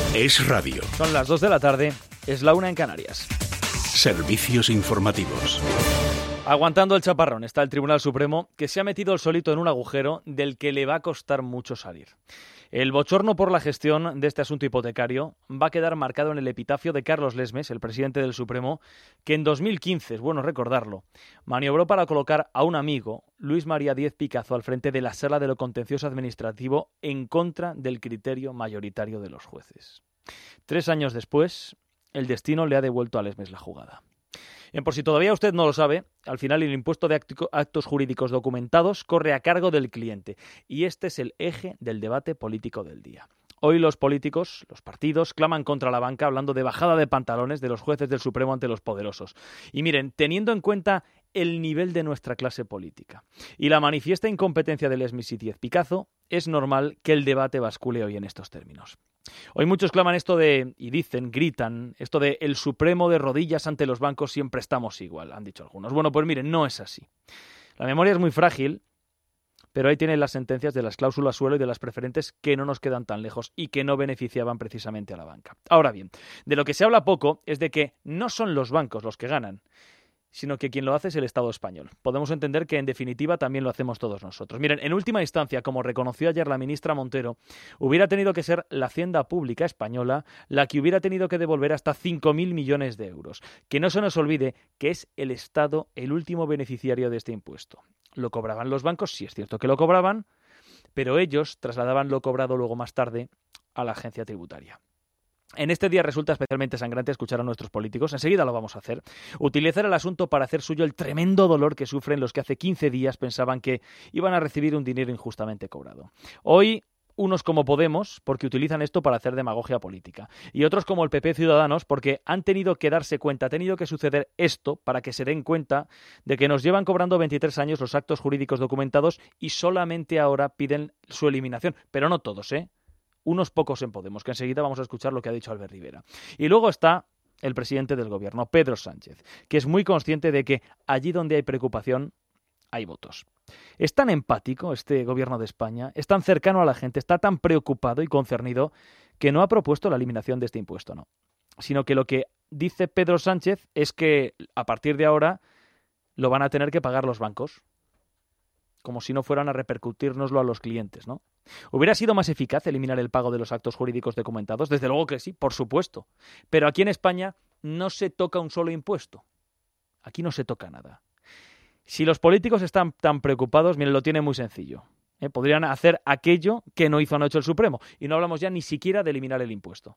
Es Radio. Son las 2 de la tarde, es la 1 en Canarias. Servicios informativos. Aguantando el chaparrón está el Tribunal Supremo, que se ha metido el solito en un agujero del que le va a costar mucho salir. El bochorno por la gestión de este asunto hipotecario va a quedar marcado en el epitafio de Carlos Lesmes, el presidente del Supremo, que en 2015, es bueno recordarlo, maniobró para colocar a un amigo, Luis María Díez Picazo, al frente de la Sala de lo Contencioso Administrativo en contra del criterio mayoritario de los jueces. 3 años después, el destino le ha devuelto a Lesmes la jugada. Por si todavía usted no lo sabe, al final el impuesto de actos jurídicos documentados corre a cargo del cliente y este es el eje del debate político del día. Hoy los políticos, los partidos, claman contra la banca hablando de bajada de pantalones de los jueces del Supremo ante los poderosos. Y miren, teniendo en cuenta el nivel de nuestra clase política y la manifiesta incompetencia de Lesmes y Díez Picazo, es normal que el debate bascule hoy en estos términos. Hoy muchos claman esto de, y dicen, gritan, esto de el Supremo de rodillas ante los bancos siempre estamos igual, han dicho algunos. Bueno, pues miren, no es así. La memoria es muy frágil, pero ahí tienen las sentencias de las cláusulas suelo y de las preferentes que no nos quedan tan lejos y que no beneficiaban precisamente a la banca. Ahora bien, de lo que se habla poco es de que no son los bancos los que ganan, sino que quien lo hace es el Estado español. Podemos entender que, en definitiva, también lo hacemos todos nosotros. Miren, en última instancia, como reconoció ayer la ministra Montero, hubiera tenido que ser la Hacienda Pública española la que hubiera tenido que devolver hasta 5.000 millones de euros. Que no se nos olvide que es el Estado el último beneficiario de este impuesto. Lo cobraban los bancos, sí es cierto que lo cobraban, pero ellos trasladaban lo cobrado luego más tarde a la agencia tributaria. En este día resulta especialmente sangrante escuchar a nuestros políticos, enseguida lo vamos a hacer, utilizar el asunto para hacer suyo el tremendo dolor que sufren los que hace 15 días pensaban que iban a recibir un dinero injustamente cobrado. Hoy, unos como Podemos, porque utilizan esto para hacer demagogia política, y otros como el PP Ciudadanos, porque han tenido que darse cuenta, ha tenido que suceder esto para que se den cuenta de que nos llevan cobrando 23 años los actos jurídicos documentados y solamente ahora piden su eliminación, pero no todos, unos pocos en Podemos, que enseguida vamos a escuchar lo que ha dicho Albert Rivera. Y luego está el presidente del gobierno, Pedro Sánchez, que es muy consciente de que allí donde hay preocupación, hay votos. Es tan empático este gobierno de España, es tan cercano a la gente, está tan preocupado y concernido que no ha propuesto la eliminación de este impuesto, no. Sino que lo que dice Pedro Sánchez es que a partir de ahora lo van a tener que pagar los bancos, como si no fueran a repercutírnoslo a los clientes, ¿no? ¿Hubiera sido más eficaz eliminar el pago de los actos jurídicos documentados? Desde luego que sí, por supuesto. Pero aquí en España no se toca un solo impuesto. Aquí no se toca nada. Si los políticos están tan preocupados, miren, lo tienen muy sencillo. Podrían hacer aquello que no hizo anoche el Supremo. Y no hablamos ya ni siquiera de eliminar el impuesto.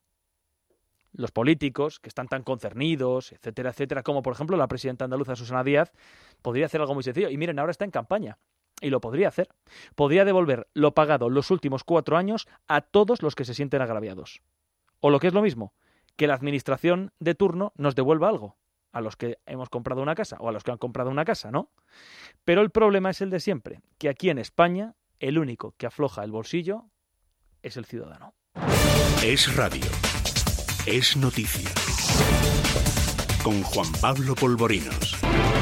Los políticos, que están tan concernidos, etcétera, etcétera, como por ejemplo la presidenta andaluza Susana Díaz, podría hacer algo muy sencillo. Y miren, ahora está en campaña. Y lo podría hacer. Podría devolver lo pagado los últimos 4 años a todos los que se sienten agraviados. O lo que es lo mismo, que la administración de turno nos devuelva algo. A los que hemos comprado una casa o a los que han comprado una casa, ¿no? Pero el problema es el de siempre, que aquí en España el único que afloja el bolsillo es el ciudadano. Es Radio. Es noticia. Con Juan Pablo Polvorinos.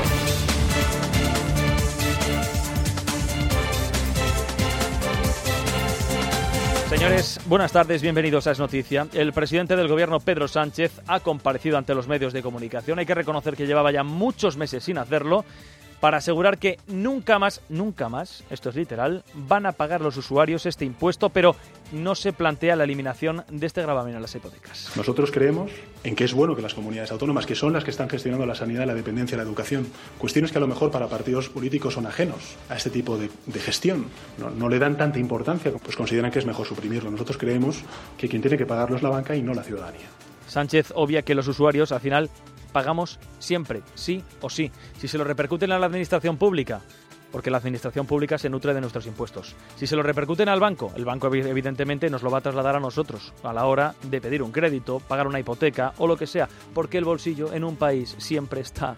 Señores, buenas tardes, bienvenidos a Es Noticia. El presidente del gobierno, Pedro Sánchez, ha comparecido ante los medios de comunicación. Hay que reconocer que llevaba ya muchos meses sin hacerlo, para asegurar que nunca más, esto es literal, van a pagar los usuarios este impuesto, pero no se plantea la eliminación de este gravamen a las hipotecas. Nosotros creemos en que es bueno que las comunidades autónomas, que son las que están gestionando la sanidad, la dependencia, la educación, cuestiones que a lo mejor para partidos políticos son ajenos a este tipo de gestión, no le dan tanta importancia, pues consideran que es mejor suprimirlo. Nosotros creemos que quien tiene que pagarlo es la banca y no la ciudadanía. Sánchez obvia que los usuarios, al final, pagamos siempre, sí o sí. Si se lo repercuten a la administración pública, porque la administración pública se nutre de nuestros impuestos. Si se lo repercuten al banco, el banco evidentemente nos lo va a trasladar a nosotros a la hora de pedir un crédito, pagar una hipoteca o lo que sea, porque el bolsillo en un país siempre está...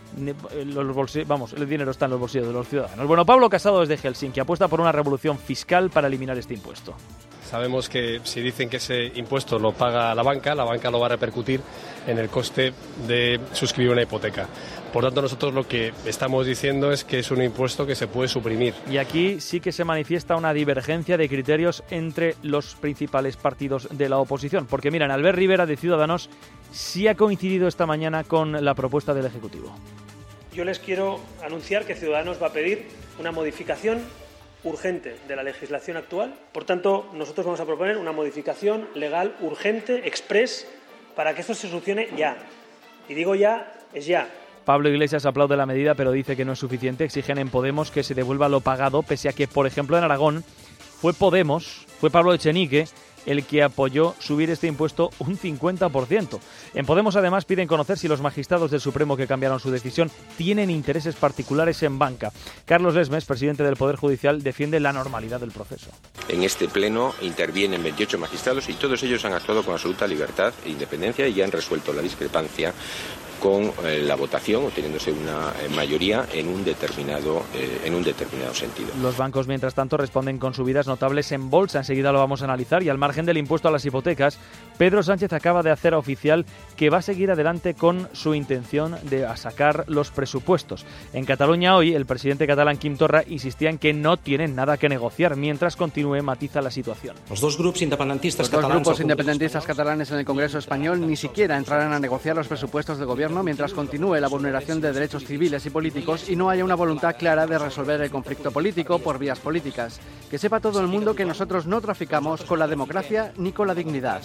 el dinero está en los bolsillos de los ciudadanos. Bueno, Pablo Casado desde Helsinki apuesta por una revolución fiscal para eliminar este impuesto. Sabemos que si dicen que ese impuesto lo paga la banca lo va a repercutir en el coste de suscribir una hipoteca. Por tanto, nosotros lo que estamos diciendo es que es un impuesto que se puede suprimir. Y aquí sí que se manifiesta una divergencia de criterios entre los principales partidos de la oposición. Porque miren, Albert Rivera de Ciudadanos sí ha coincidido esta mañana con la propuesta del Ejecutivo. Yo les quiero anunciar que Ciudadanos va a pedir una modificación urgente de la legislación actual. Por tanto, nosotros vamos a proponer una modificación legal urgente, express, para que esto se solucione ya. Y digo ya, es ya. Pablo Iglesias aplaude la medida, pero dice que no es suficiente. Exigen en Podemos que se devuelva lo pagado, pese a que, por ejemplo, en Aragón fue Pablo Echenique, el que apoyó subir este impuesto un 50%. En Podemos, además, piden conocer si los magistrados del Supremo que cambiaron su decisión tienen intereses particulares en banca. Carlos Lesmes, presidente del Poder Judicial, defiende la normalidad del proceso. En este pleno intervienen 28 magistrados y todos ellos han actuado con absoluta libertad e independencia y han resuelto la discrepancia con la votación, obteniéndose una mayoría en un determinado sentido. Los bancos, mientras tanto, responden con subidas notables en bolsa. Enseguida lo vamos a analizar. Y al margen del impuesto a las hipotecas, Pedro Sánchez acaba de hacer oficial que va a seguir adelante con su intención de sacar los presupuestos. En Cataluña hoy, el presidente catalán Quim Torra insistía en que no tienen nada que negociar. Mientras continúe, matiza la situación. Los dos grupos independentistas catalanes en el Congreso español ni siquiera entrarán a negociar los presupuestos del gobierno mientras continúe la vulneración de derechos civiles y políticos y no haya una voluntad clara de resolver el conflicto político por vías políticas. Que sepa todo el mundo que nosotros no traficamos con la democracia ni con la dignidad.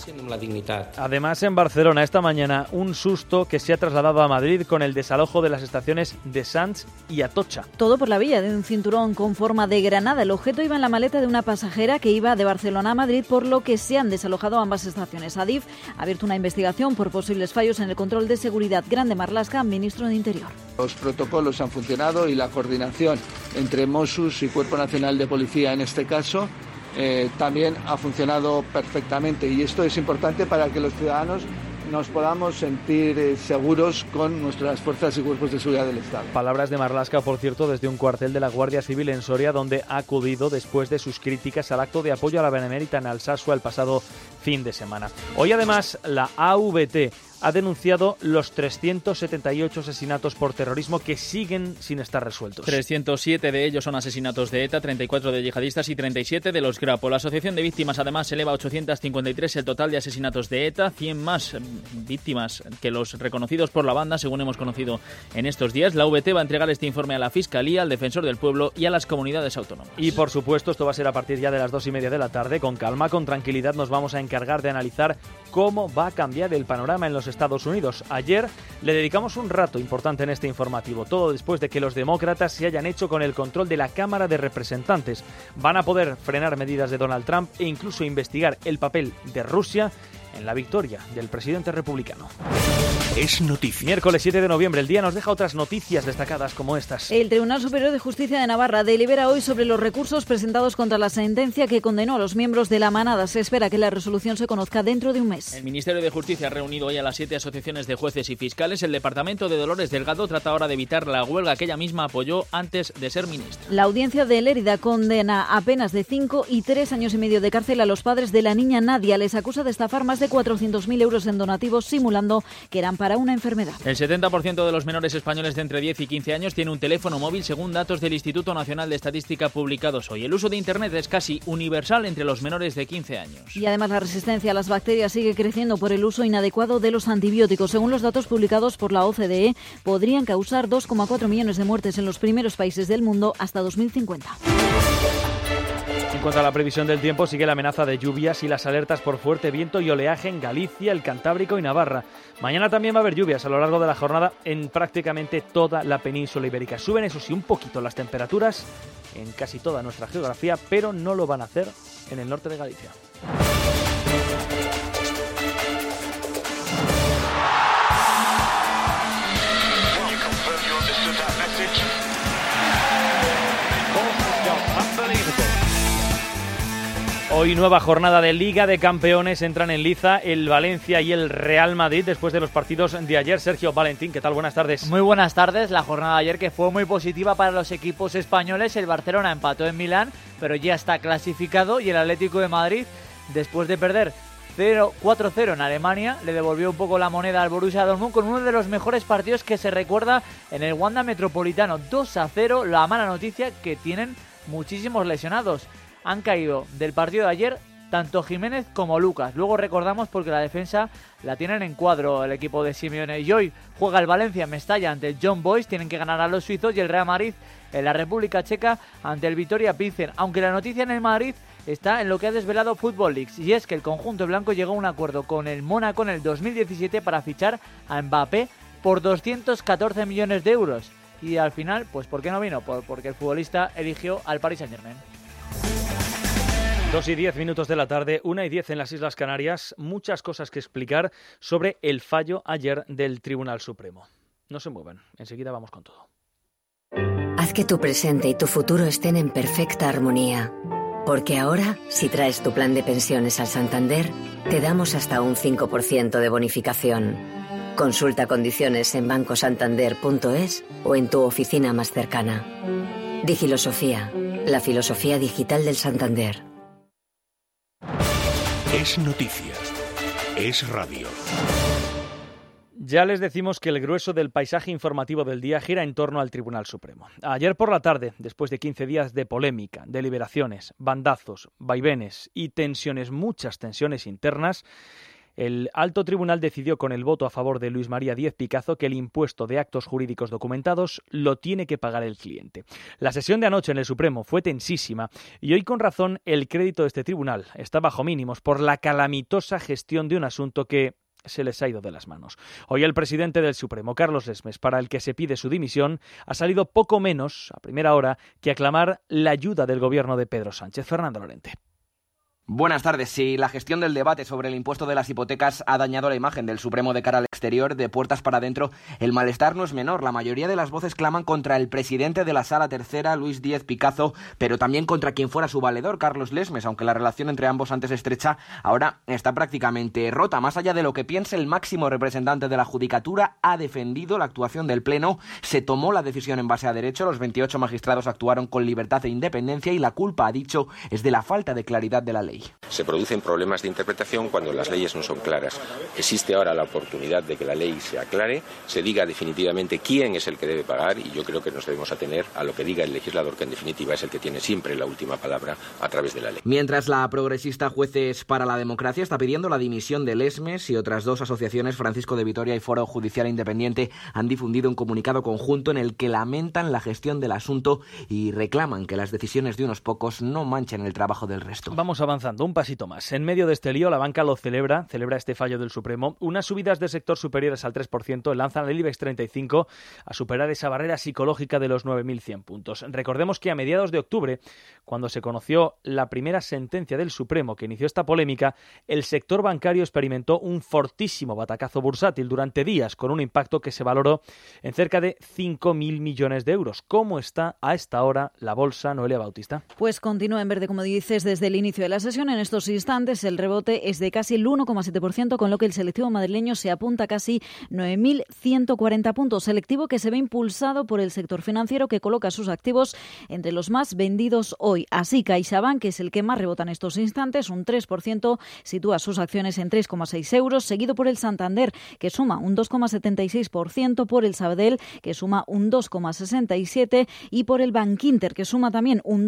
Además, en Barcelona esta mañana un susto que se ha trasladado a Madrid con el desalojo de las estaciones de Sants y Atocha. Todo por la vía de un cinturón con forma de granada. El objeto iba en la maleta de una pasajera que iba de Barcelona a Madrid, por lo que se han desalojado ambas estaciones. Adif ha abierto una investigación por posibles fallos en el control de seguridad. Grande Marlaska, ministro de Interior. Los protocolos han funcionado y la coordinación entre Mossos y Cuerpo Nacional de Policía, en este caso, también ha funcionado perfectamente. Y esto es importante para que los ciudadanos nos podamos sentir seguros con nuestras fuerzas y cuerpos de seguridad del Estado. Palabras de Marlaska, por cierto, desde un cuartel de la Guardia Civil en Soria, donde ha acudido después de sus críticas al acto de apoyo a la Benemérita en Alsasua el pasado fin de semana. Hoy, además, la AVT ha denunciado los 378 asesinatos por terrorismo que siguen sin estar resueltos. 307 de ellos son asesinatos de ETA, 34 de yihadistas y 37 de los Grapo. La Asociación de Víctimas, además, eleva a 853 el total de asesinatos de ETA, 100 más víctimas que los reconocidos por la banda, según hemos conocido en estos días. La VT va a entregar este informe a la Fiscalía, al Defensor del Pueblo y a las comunidades autónomas. Y, por supuesto, esto va a ser a partir ya de las 2:30 de la tarde. Con calma, con tranquilidad, nos vamos a encargar de analizar cómo va a cambiar el panorama en los Estados Unidos. Ayer le dedicamos un rato importante en este informativo, todo después de que los demócratas se hayan hecho con el control de la Cámara de Representantes. Van a poder frenar medidas de Donald Trump e incluso investigar el papel de Rusia en la victoria del presidente republicano. Es noticia. Miércoles 7 de noviembre, el día nos deja otras noticias destacadas como estas. El Tribunal Superior de Justicia de Navarra delibera hoy sobre los recursos presentados contra la sentencia que condenó a los miembros de la Manada. Se espera que la resolución se conozca dentro de un mes. El Ministerio de Justicia ha reunido hoy a las 7 asociaciones de jueces y fiscales. El departamento de Dolores Delgado trata ahora de evitar la huelga que ella misma apoyó antes de ser ministra. La audiencia de Lérida condena a penas de 5 y 3 años y medio de cárcel a los padres de la niña Nadia. Les acusa de estafar más de 400.000 euros en donativos simulando que eran para una enfermedad. El 70% de los menores españoles de entre 10 y 15 años tiene un teléfono móvil, según datos del Instituto Nacional de Estadística publicados hoy. El uso de Internet es casi universal entre los menores de 15 años. Y además la resistencia a las bacterias sigue creciendo por el uso inadecuado de los antibióticos. Según los datos publicados por la OCDE, podrían causar 2,4 millones de muertes en los primeros países del mundo hasta 2050. En cuanto a la previsión del tiempo, sigue la amenaza de lluvias y las alertas por fuerte viento y oleaje en Galicia, el Cantábrico y Navarra. Mañana también va a haber lluvias a lo largo de la jornada en prácticamente toda la península ibérica. Suben, eso sí, un poquito las temperaturas en casi toda nuestra geografía, pero no lo van a hacer en el norte de Galicia. Hoy nueva jornada de Liga de Campeones, entran en liza el Valencia y el Real Madrid después de los partidos de ayer. Sergio Valentín, ¿qué tal? Buenas tardes. Muy buenas tardes. La jornada de ayer que fue muy positiva para los equipos españoles. El Barcelona empató en Milán, pero ya está clasificado, y el Atlético de Madrid después de perder 4-0 en Alemania, le devolvió un poco la moneda al Borussia Dortmund con uno de los mejores partidos que se recuerda en el Wanda Metropolitano. 2-0, la mala noticia que tienen muchísimos lesionados. Han caído del partido de ayer tanto Jiménez como Lucas. Luego recordamos porque la defensa la tienen en cuadro el equipo de Simeone. Y hoy juega el Valencia en Mestalla ante el Young Boys. Tienen que ganar a los suizos, y el Real Madrid en la República Checa ante el Vitoria Pilsen. Aunque la noticia en el Madrid está en lo que ha desvelado Football Leaks, y es que el conjunto blanco llegó a un acuerdo con el Mónaco en el 2017 para fichar a Mbappé por 214 millones de euros. Y al final, pues ¿por qué no vino? Porque el futbolista eligió al Paris Saint-Germain. 2:10 de la tarde, 1:10 en las Islas Canarias. Muchas cosas que explicar sobre el fallo ayer del Tribunal Supremo. No se muevan, enseguida vamos con todo. Haz que tu presente y tu futuro estén en perfecta armonía. Porque ahora, si traes tu plan de pensiones al Santander, te damos hasta un 5% de bonificación. Consulta condiciones en bancosantander.es o en tu oficina más cercana. Digilosofía, la filosofía digital del Santander. Es noticia. Es radio. Ya les decimos que el grueso del paisaje informativo del día gira en torno al Tribunal Supremo. Ayer por la tarde, después de 15 días de polémica, deliberaciones, bandazos, vaivenes y tensiones, muchas tensiones internas, el alto tribunal decidió con el voto a favor de Luis María Díez Picazo que el impuesto de actos jurídicos documentados lo tiene que pagar el cliente. La sesión de anoche en el Supremo fue tensísima y hoy con razón el crédito de este tribunal está bajo mínimos por la calamitosa gestión de un asunto que se les ha ido de las manos. Hoy el presidente del Supremo, Carlos Lesmes, para el que se pide su dimisión, ha salido poco menos, a primera hora, que aclamar la ayuda del gobierno de Pedro Sánchez. Fernando Lorente. Buenas tardes. Si la gestión del debate sobre el impuesto de las hipotecas ha dañado la imagen del Supremo de cara al exterior, de puertas para adentro, el malestar no es menor. La mayoría de las voces claman contra el presidente de la Sala Tercera, Luis Díez Picazo, pero también contra quien fuera su valedor, Carlos Lesmes, aunque la relación entre ambos antes estrecha, ahora está prácticamente rota. Más allá de lo que piense, el máximo representante de la Judicatura ha defendido la actuación del Pleno. Se tomó la decisión en base a derecho, los 28 magistrados actuaron con libertad e independencia y la culpa, ha dicho, es de la falta de claridad de la ley. Se producen problemas de interpretación cuando las leyes no son claras. Existe ahora la oportunidad de que la ley se aclare, se diga definitivamente quién es el que debe pagar, y yo creo que nos debemos atener a lo que diga el legislador, que en definitiva es el que tiene siempre la última palabra a través de la ley. Mientras la progresista Jueces para la Democracia está pidiendo la dimisión de Lesmes, y otras dos asociaciones, Francisco de Vitoria y Foro Judicial Independiente, han difundido un comunicado conjunto en el que lamentan la gestión del asunto y reclaman que las decisiones de unos pocos no manchen el trabajo del resto. Vamos avanzando un pasito más. En medio de este lío, la banca lo celebra este fallo del Supremo. Unas subidas del sector superiores al 3% lanzan al IBEX 35 a superar esa barrera psicológica de los 9.100 puntos. Recordemos que a mediados de octubre, cuando se conoció la primera sentencia del Supremo que inició esta polémica, el sector bancario experimentó un fortísimo batacazo bursátil durante días, con un impacto que se valoró en cerca de 5.000 millones de euros. ¿Cómo está a esta hora la bolsa, Noelia Bautista? Pues continúa en verde, como dices, desde el inicio de la sesión. En estos instantes el rebote es de casi el 1,7%, con lo que el selectivo madrileño se apunta a casi 9.140 puntos. Selectivo que se ve impulsado por el sector financiero, que coloca sus activos entre los más vendidos hoy. Así, CaixaBank, que es el que más rebota en estos instantes, un 3%, sitúa sus acciones en 3,6 euros, seguido por el Santander, que suma un 2,76%, por el Sabadell, que suma un 2,67%, y por el Bankinter, que suma también un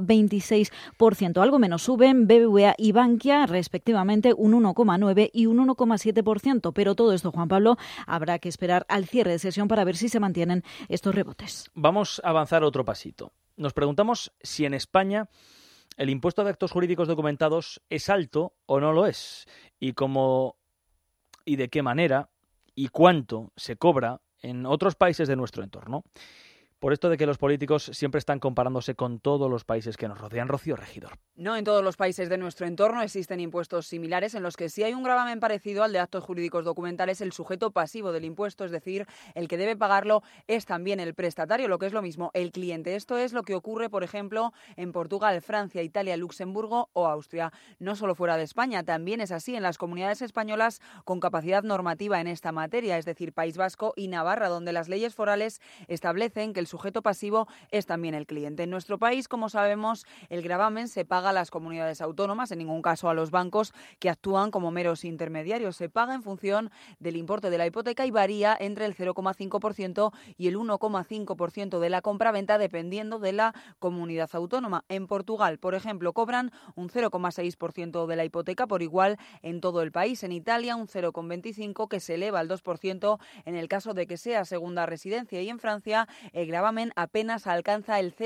2,26%. Algo menos suben BBVA y Bankia, respectivamente, un 1,9% y un 1,7%. Pero todo esto, Juan Pablo, habrá que esperar al cierre de sesión para ver si se mantienen estos rebotes. Vamos a avanzar otro pasito. Nos preguntamos si en España el impuesto de actos jurídicos documentados es alto o no lo es, y cómo y de qué manera y cuánto se cobra en otros países de nuestro entorno. Por esto de que los políticos siempre están comparándose con todos los países que nos rodean. Rocío Regidor. No en todos los países de nuestro entorno existen impuestos similares en los que sí hay un gravamen parecido al de actos jurídicos documentales. El sujeto pasivo del impuesto, es decir, el que debe pagarlo, es también el prestatario, lo que es lo mismo, el cliente. Esto es lo que ocurre, por ejemplo, en Portugal, Francia, Italia, Luxemburgo o Austria. No solo fuera de España, también es así en las comunidades españolas con capacidad normativa en esta materia, es decir, País Vasco y Navarra, donde las leyes forales establecen que el sujeto pasivo es también el cliente. En nuestro país, como sabemos, el gravamen se paga a las comunidades autónomas, en ningún caso a los bancos que actúan como meros intermediarios. Se paga en función del importe de la hipoteca y varía entre el 0,5% y el 1,5% de la compraventa dependiendo de la comunidad autónoma. En Portugal, por ejemplo, cobran un 0,6% de la hipoteca por igual en todo el país. En Italia, un 0,25% que se eleva al 2% en el caso de que sea segunda residencia. Y en Francia, el gravamen apenas alcanza el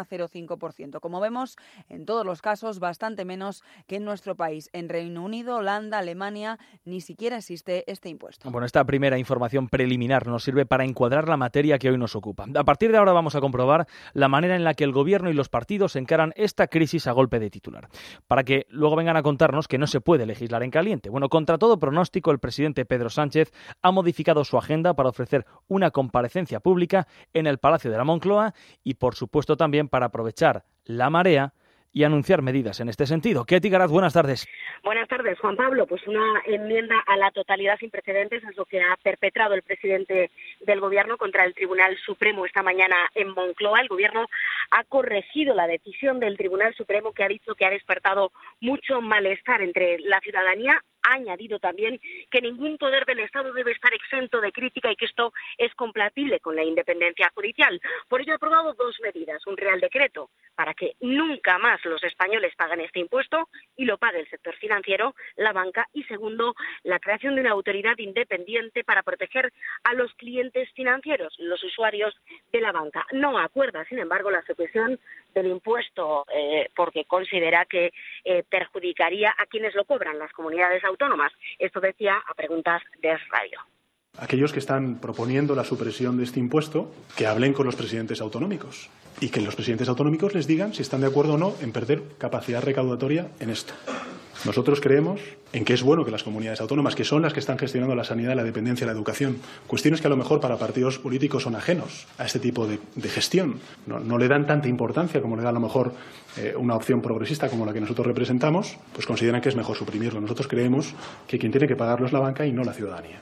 0,05%. Como vemos, en todos los casos, bastante menos que en nuestro país. En Reino Unido, Holanda, Alemania, ni siquiera existe este impuesto. Bueno, esta primera información preliminar nos sirve para encuadrar la materia que hoy nos ocupa. A partir de ahora vamos a comprobar la manera en la que el Gobierno y los partidos encaran esta crisis a golpe de titular, para que luego vengan a contarnos que no se puede legislar en caliente. Bueno, contra todo pronóstico, el presidente Pedro Sánchez ha modificado su agenda para ofrecer una comparecencia pública en el Palacio de la Moncloa y, por supuesto, también para aprovechar la marea y anunciar medidas en este sentido. Ketty Garat, buenas tardes. Buenas tardes, Juan Pablo. Pues una enmienda a la totalidad sin precedentes es lo que ha perpetrado el presidente del Gobierno contra el Tribunal Supremo esta mañana en Moncloa. El Gobierno ha corregido la decisión del Tribunal Supremo, que ha dicho que ha despertado mucho malestar entre la ciudadanía. Ha añadido también que ningún poder del Estado debe estar exento de crítica y que esto es compatible con la independencia judicial. Por ello ha aprobado dos medidas: un Real Decreto para que nunca más los españoles paguen este impuesto y lo pague el sector financiero, la banca, y segundo, la creación de una autoridad independiente para proteger a los clientes financieros, los usuarios de la banca. No acuerda, sin embargo, la supresión del impuesto porque considera que perjudicaría a quienes lo cobran, las comunidades autónomas. Esto decía a preguntas de Es Radio. Aquellos que están proponiendo la supresión de este impuesto, que hablen con los presidentes autonómicos y que los presidentes autonómicos les digan si están de acuerdo o no en perder capacidad recaudatoria en esto. Nosotros creemos en que es bueno que las comunidades autónomas, que son las que están gestionando la sanidad, la dependencia, la educación, cuestiones que a lo mejor para partidos políticos son ajenos a este tipo de gestión, no le dan tanta importancia como le da a lo mejor una opción progresista como la que nosotros representamos, pues consideran que es mejor suprimirlo. Nosotros creemos que quien tiene que pagarlo es la banca y no la ciudadanía.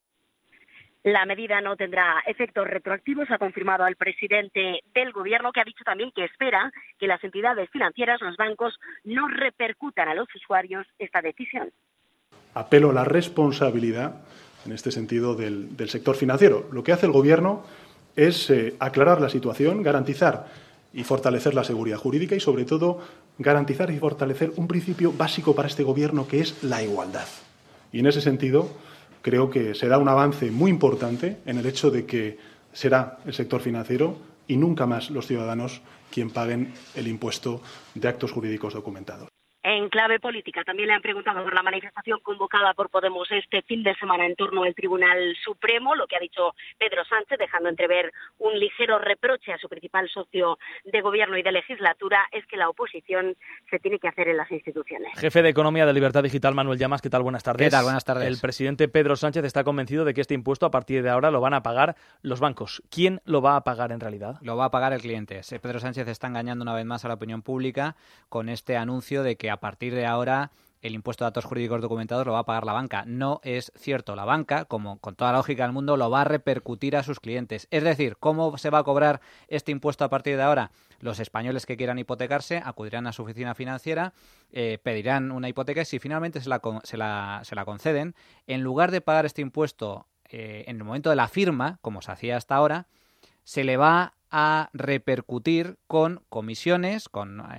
La medida no tendrá efectos retroactivos, ha confirmado el presidente del Gobierno, que ha dicho también que espera que las entidades financieras, los bancos, no repercutan a los usuarios esta decisión. Apelo a la responsabilidad, en este sentido, del sector financiero. Lo que hace el Gobierno es aclarar la situación, garantizar y fortalecer la seguridad jurídica y, sobre todo, garantizar y fortalecer un principio básico para este Gobierno, que es la igualdad. Y en ese sentido, creo que será un avance muy importante en el hecho de que será el sector financiero y nunca más los ciudadanos quien paguen el impuesto de actos jurídicos documentados. En clave política, también le han preguntado por la manifestación convocada por Podemos este fin de semana en torno al Tribunal Supremo. Lo que ha dicho Pedro Sánchez, dejando entrever un ligero reproche a su principal socio de gobierno y de legislatura, es que la oposición se tiene que hacer en las instituciones. Jefe de Economía de Libertad Digital, Manuel Llamas, ¿qué tal? Buenas tardes. ¿Qué tal? Buenas tardes. El presidente Pedro Sánchez está convencido de que este impuesto a partir de ahora lo van a pagar los bancos. ¿Quién lo va a pagar en realidad? Lo va a pagar el cliente. Pedro Sánchez está engañando una vez más a la opinión pública con este anuncio de que a partir de ahora el impuesto de actos jurídicos documentados lo va a pagar la banca. No es cierto. La banca, como con toda la lógica del mundo, lo va a repercutir a sus clientes. Es decir, ¿cómo se va a cobrar este impuesto a partir de ahora? Los españoles que quieran hipotecarse acudirán a su oficina financiera, pedirán una hipoteca y si finalmente se la conceden, en lugar de pagar este impuesto en el momento de la firma, como se hacía hasta ahora, se le va a repercutir con comisiones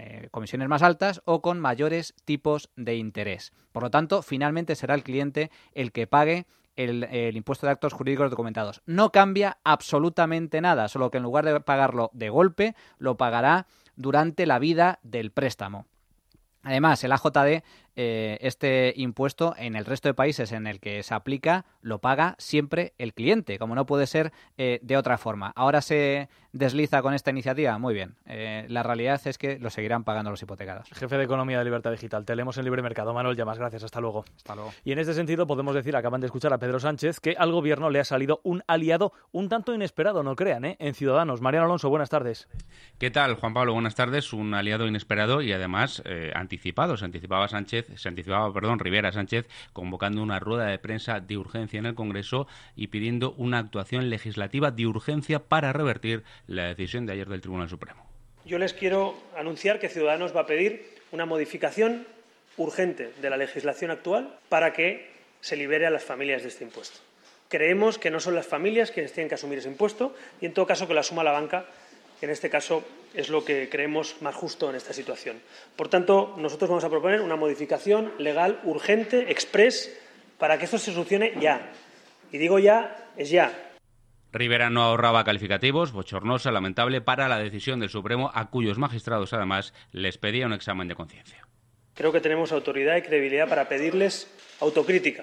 más altas o con mayores tipos de interés. Por lo tanto, finalmente será el cliente el que pague el impuesto de actos jurídicos documentados. No cambia absolutamente nada, solo que en lugar de pagarlo de golpe, lo pagará durante la vida del préstamo. Además, el AJD, este impuesto en el resto de países en el que se aplica, lo paga siempre el cliente, como no puede ser de otra forma. Ahora se desliza con esta iniciativa, muy bien. La realidad es que lo seguirán pagando los hipotecados. Jefe de Economía de Libertad Digital, te leemos en Libre Mercado. Manuel Llamas, gracias, hasta luego. Hasta luego. Y en este sentido podemos decir, acaban de escuchar a Pedro Sánchez, que al Gobierno le ha salido un aliado un tanto inesperado, no crean, en Ciudadanos. Mariano Alonso, buenas tardes. ¿Qué tal, Juan Pablo? Buenas tardes. Un aliado inesperado y además anticipado. Se anticipaba Sánchez Rivera Sánchez, convocando una rueda de prensa de urgencia en el Congreso y pidiendo una actuación legislativa de urgencia para revertir la decisión de ayer del Tribunal Supremo. Yo les quiero anunciar que Ciudadanos va a pedir una modificación urgente de la legislación actual para que se libere a las familias de este impuesto. Creemos que no son las familias quienes tienen que asumir ese impuesto y, en todo caso, que lo asuma la banca, que en este caso es lo que creemos más justo en esta situación. Por tanto, nosotros vamos a proponer una modificación legal urgente, exprés, para que esto se solucione ya. Y digo ya, es ya. Rivera no ahorraba calificativos, bochornosa, lamentable, para la decisión del Supremo, a cuyos magistrados, además, les pedía un examen de conciencia. Creo que tenemos autoridad y credibilidad para pedirles autocrítica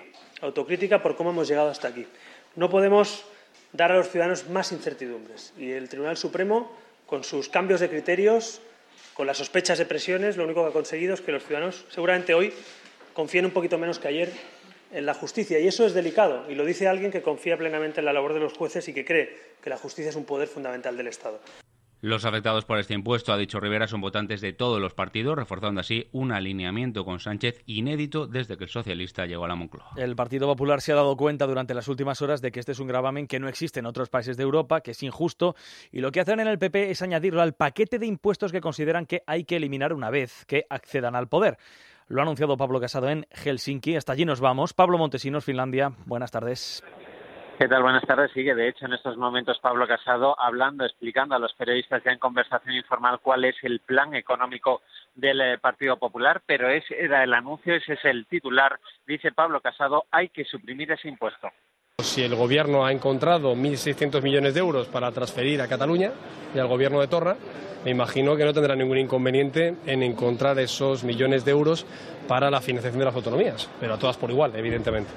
por cómo hemos llegado hasta aquí. No podemos dar a los ciudadanos más incertidumbres. Y el Tribunal Supremo, con sus cambios de criterios, con las sospechas de presiones, lo único que ha conseguido es que los ciudadanos, seguramente hoy, confíen un poquito menos que ayer en la justicia. Y eso es delicado. Y lo dice alguien que confía plenamente en la labor de los jueces y que cree que la justicia es un poder fundamental del Estado. Los afectados por este impuesto, ha dicho Rivera, son votantes de todos los partidos, reforzando así un alineamiento con Sánchez inédito desde que el socialista llegó a la Moncloa. El Partido Popular se ha dado cuenta durante las últimas horas de que este es un gravamen que no existe en otros países de Europa, que es injusto, y lo que hacen en el PP es añadirlo al paquete de impuestos que consideran que hay que eliminar una vez que accedan al poder. Lo ha anunciado Pablo Casado en Helsinki. Hasta allí nos vamos. Pablo Montesinos, Finlandia. Buenas tardes. ¿Qué tal? Buenas tardes. Sigue, de hecho, en estos momentos Pablo Casado explicando a los periodistas ya en conversación informal cuál es el plan económico del Partido Popular, pero ese era el anuncio, ese es el titular. Dice Pablo Casado, hay que suprimir ese impuesto. Si el Gobierno ha encontrado 1.600 millones de euros para transferir a Cataluña y al Gobierno de Torra, me imagino que no tendrá ningún inconveniente en encontrar esos millones de euros para la financiación de las autonomías, pero a todas por igual, evidentemente.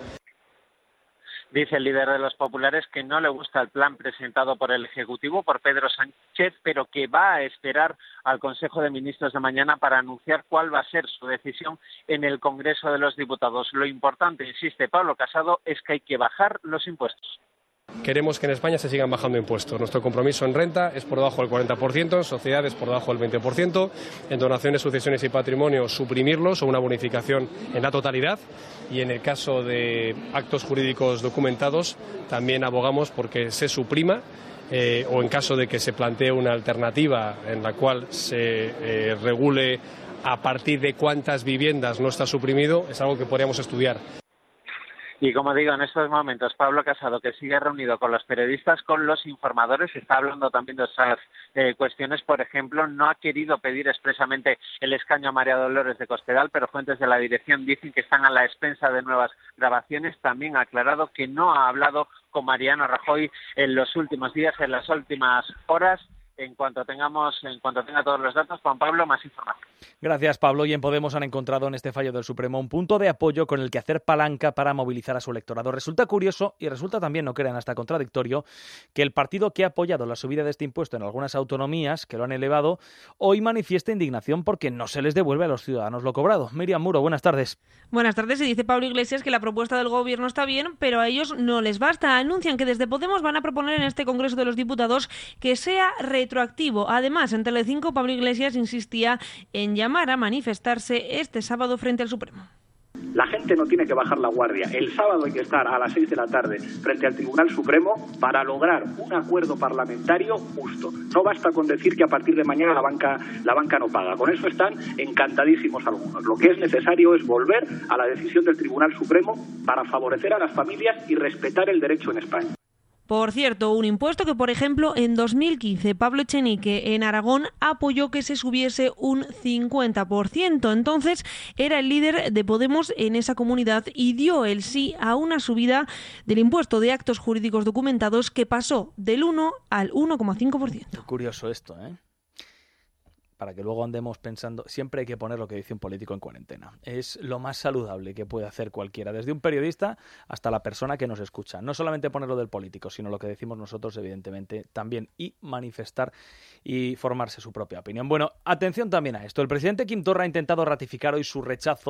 Dice el líder de los populares que no le gusta el plan presentado por el Ejecutivo, por Pedro Sánchez, pero que va a esperar al Consejo de Ministros de mañana para anunciar cuál va a ser su decisión en el Congreso de los Diputados. Lo importante, insiste Pablo Casado, es que hay que bajar los impuestos. Queremos que en España se sigan bajando impuestos. Nuestro compromiso en renta es por debajo del 40%, en sociedades por debajo del 20%, en donaciones, sucesiones y patrimonio suprimirlos o una bonificación en la totalidad, y en el caso de actos jurídicos documentados también abogamos porque se suprima o en caso de que se plantee una alternativa en la cual se regule a partir de cuántas viviendas no está suprimido, es algo que podríamos estudiar. Y como digo, en estos momentos, Pablo Casado, que sigue reunido con los periodistas, con los informadores, está hablando también de esas cuestiones. Por ejemplo, no ha querido pedir expresamente el escaño a María Dolores de Cospedal, pero fuentes de la dirección dicen que están a la expensa de nuevas grabaciones. También ha aclarado que no ha hablado con Mariano Rajoy en los últimos días, en las últimas horas. En cuanto tenga todos los datos, Juan Pablo, más información. Gracias, Pablo. Y en Podemos han encontrado en este fallo del Supremo un punto de apoyo con el que hacer palanca para movilizar a su electorado. Resulta curioso y resulta también, no crean, hasta contradictorio, que el partido que ha apoyado la subida de este impuesto en algunas autonomías, que lo han elevado, hoy manifiesta indignación porque no se les devuelve a los ciudadanos lo cobrado. Miriam Muro, buenas tardes. Buenas tardes. Y dice Pablo Iglesias que la propuesta del Gobierno está bien, pero a ellos no les basta. Anuncian que desde Podemos van a proponer en este Congreso de los Diputados que sea retroactivo. Además, en Telecinco, Pablo Iglesias insistía en llamar a manifestarse este sábado frente al Supremo. La gente no tiene que bajar la guardia. El sábado hay que estar a las 6 de la tarde frente al Tribunal Supremo para lograr un acuerdo parlamentario justo. No basta con decir que a partir de mañana la banca no paga. Con eso están encantadísimos algunos. Lo que es necesario es volver a la decisión del Tribunal Supremo para favorecer a las familias y respetar el derecho en España. Por cierto, un impuesto que, por ejemplo, en 2015 Pablo Echenique en Aragón apoyó que se subiese un 50%. Entonces era el líder de Podemos en esa comunidad y dio el sí a una subida del impuesto de actos jurídicos documentados que pasó del 1 al 1,5%. Curioso esto, ¿eh? Para que luego andemos pensando, siempre hay que poner lo que dice un político en cuarentena. Es lo más saludable que puede hacer cualquiera, desde un periodista hasta la persona que nos escucha. No solamente poner lo del político, sino lo que decimos nosotros, evidentemente, también, y manifestar y formarse su propia opinión. Bueno, atención también a esto. El presidente Quim Torra ha intentado ratificar hoy su rechazo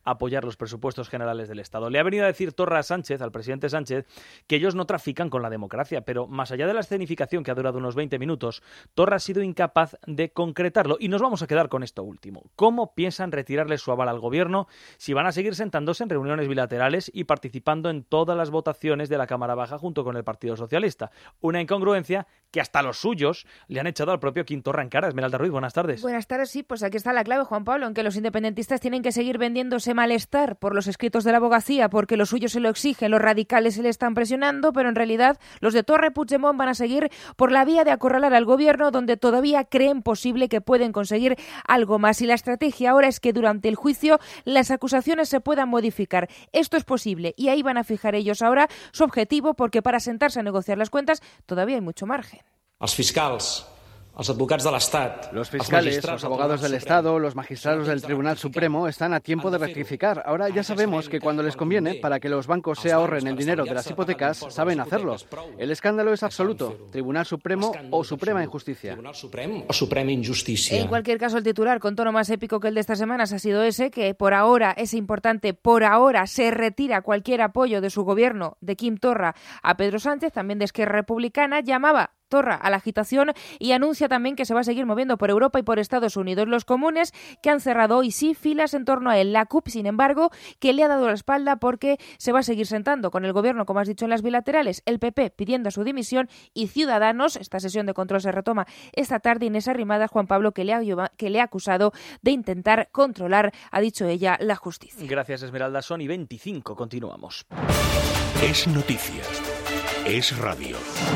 apoyar los presupuestos generales del Estado. Le ha venido a decir Torra a Sánchez, al presidente Sánchez, que ellos no trafican con la democracia, pero más allá de la escenificación que ha durado unos 20 minutos, Torra ha sido incapaz de concretarlo. Y nos vamos a quedar con esto último. ¿Cómo piensan retirarle su aval al gobierno si van a seguir sentándose en reuniones bilaterales y participando en todas las votaciones de la Cámara Baja junto con el Partido Socialista? Una incongruencia que hasta los suyos le han echado al propio Quim Torra en cara. Esmeralda Ruiz, buenas tardes. Buenas tardes, sí, pues aquí está la clave, Juan Pablo, en que los independentistas tienen que seguir vendiéndose malestar por los escritos de la abogacía, porque los suyos se lo exigen, los radicales se le están presionando, pero en realidad los de Torra y Puigdemont van a seguir por la vía de acorralar al gobierno, donde todavía creen posible que pueden conseguir algo más. Y la estrategia ahora es que durante el juicio las acusaciones se puedan modificar. Esto es posible y ahí van a fijar ellos ahora su objetivo, porque para sentarse a negociar las cuentas todavía hay mucho margen. Els fiscals, els advocats de l'Estat, los fiscales, los abogados del Estado, los magistrados del Tribunal Supremo están a tiempo de rectificar. Ahora ya sabemos que cuando les conviene, para que los bancos se ahorren el dinero de las hipotecas, saben hacerlo. El escándalo es absoluto. Tribunal Supremo o Suprema Injusticia. Injustícia. En cualquier caso, el titular con tono más épico que el de estas semanas ha sido ese, que por ahora, es importante, por ahora se retira cualquier apoyo de su gobierno, de Quim Torra, a Pedro Sánchez, también de Esquerra Republicana. Llamaba Torra a la agitación y anuncia también que se va a seguir moviendo por Europa y por Estados Unidos. Los comunes, que han cerrado hoy sí filas en torno a él. La CUP, sin embargo, que le ha dado la espalda porque se va a seguir sentando con el gobierno, como has dicho, en las bilaterales. El PP pidiendo su dimisión y Ciudadanos, esta sesión de control se retoma esta tarde. Inés Arrimadas, Juan Pablo, que le ha acusado de intentar controlar, ha dicho ella, la justicia. Gracias, Esmeralda. Son y 25. Continuamos. Es noticia. Es radio.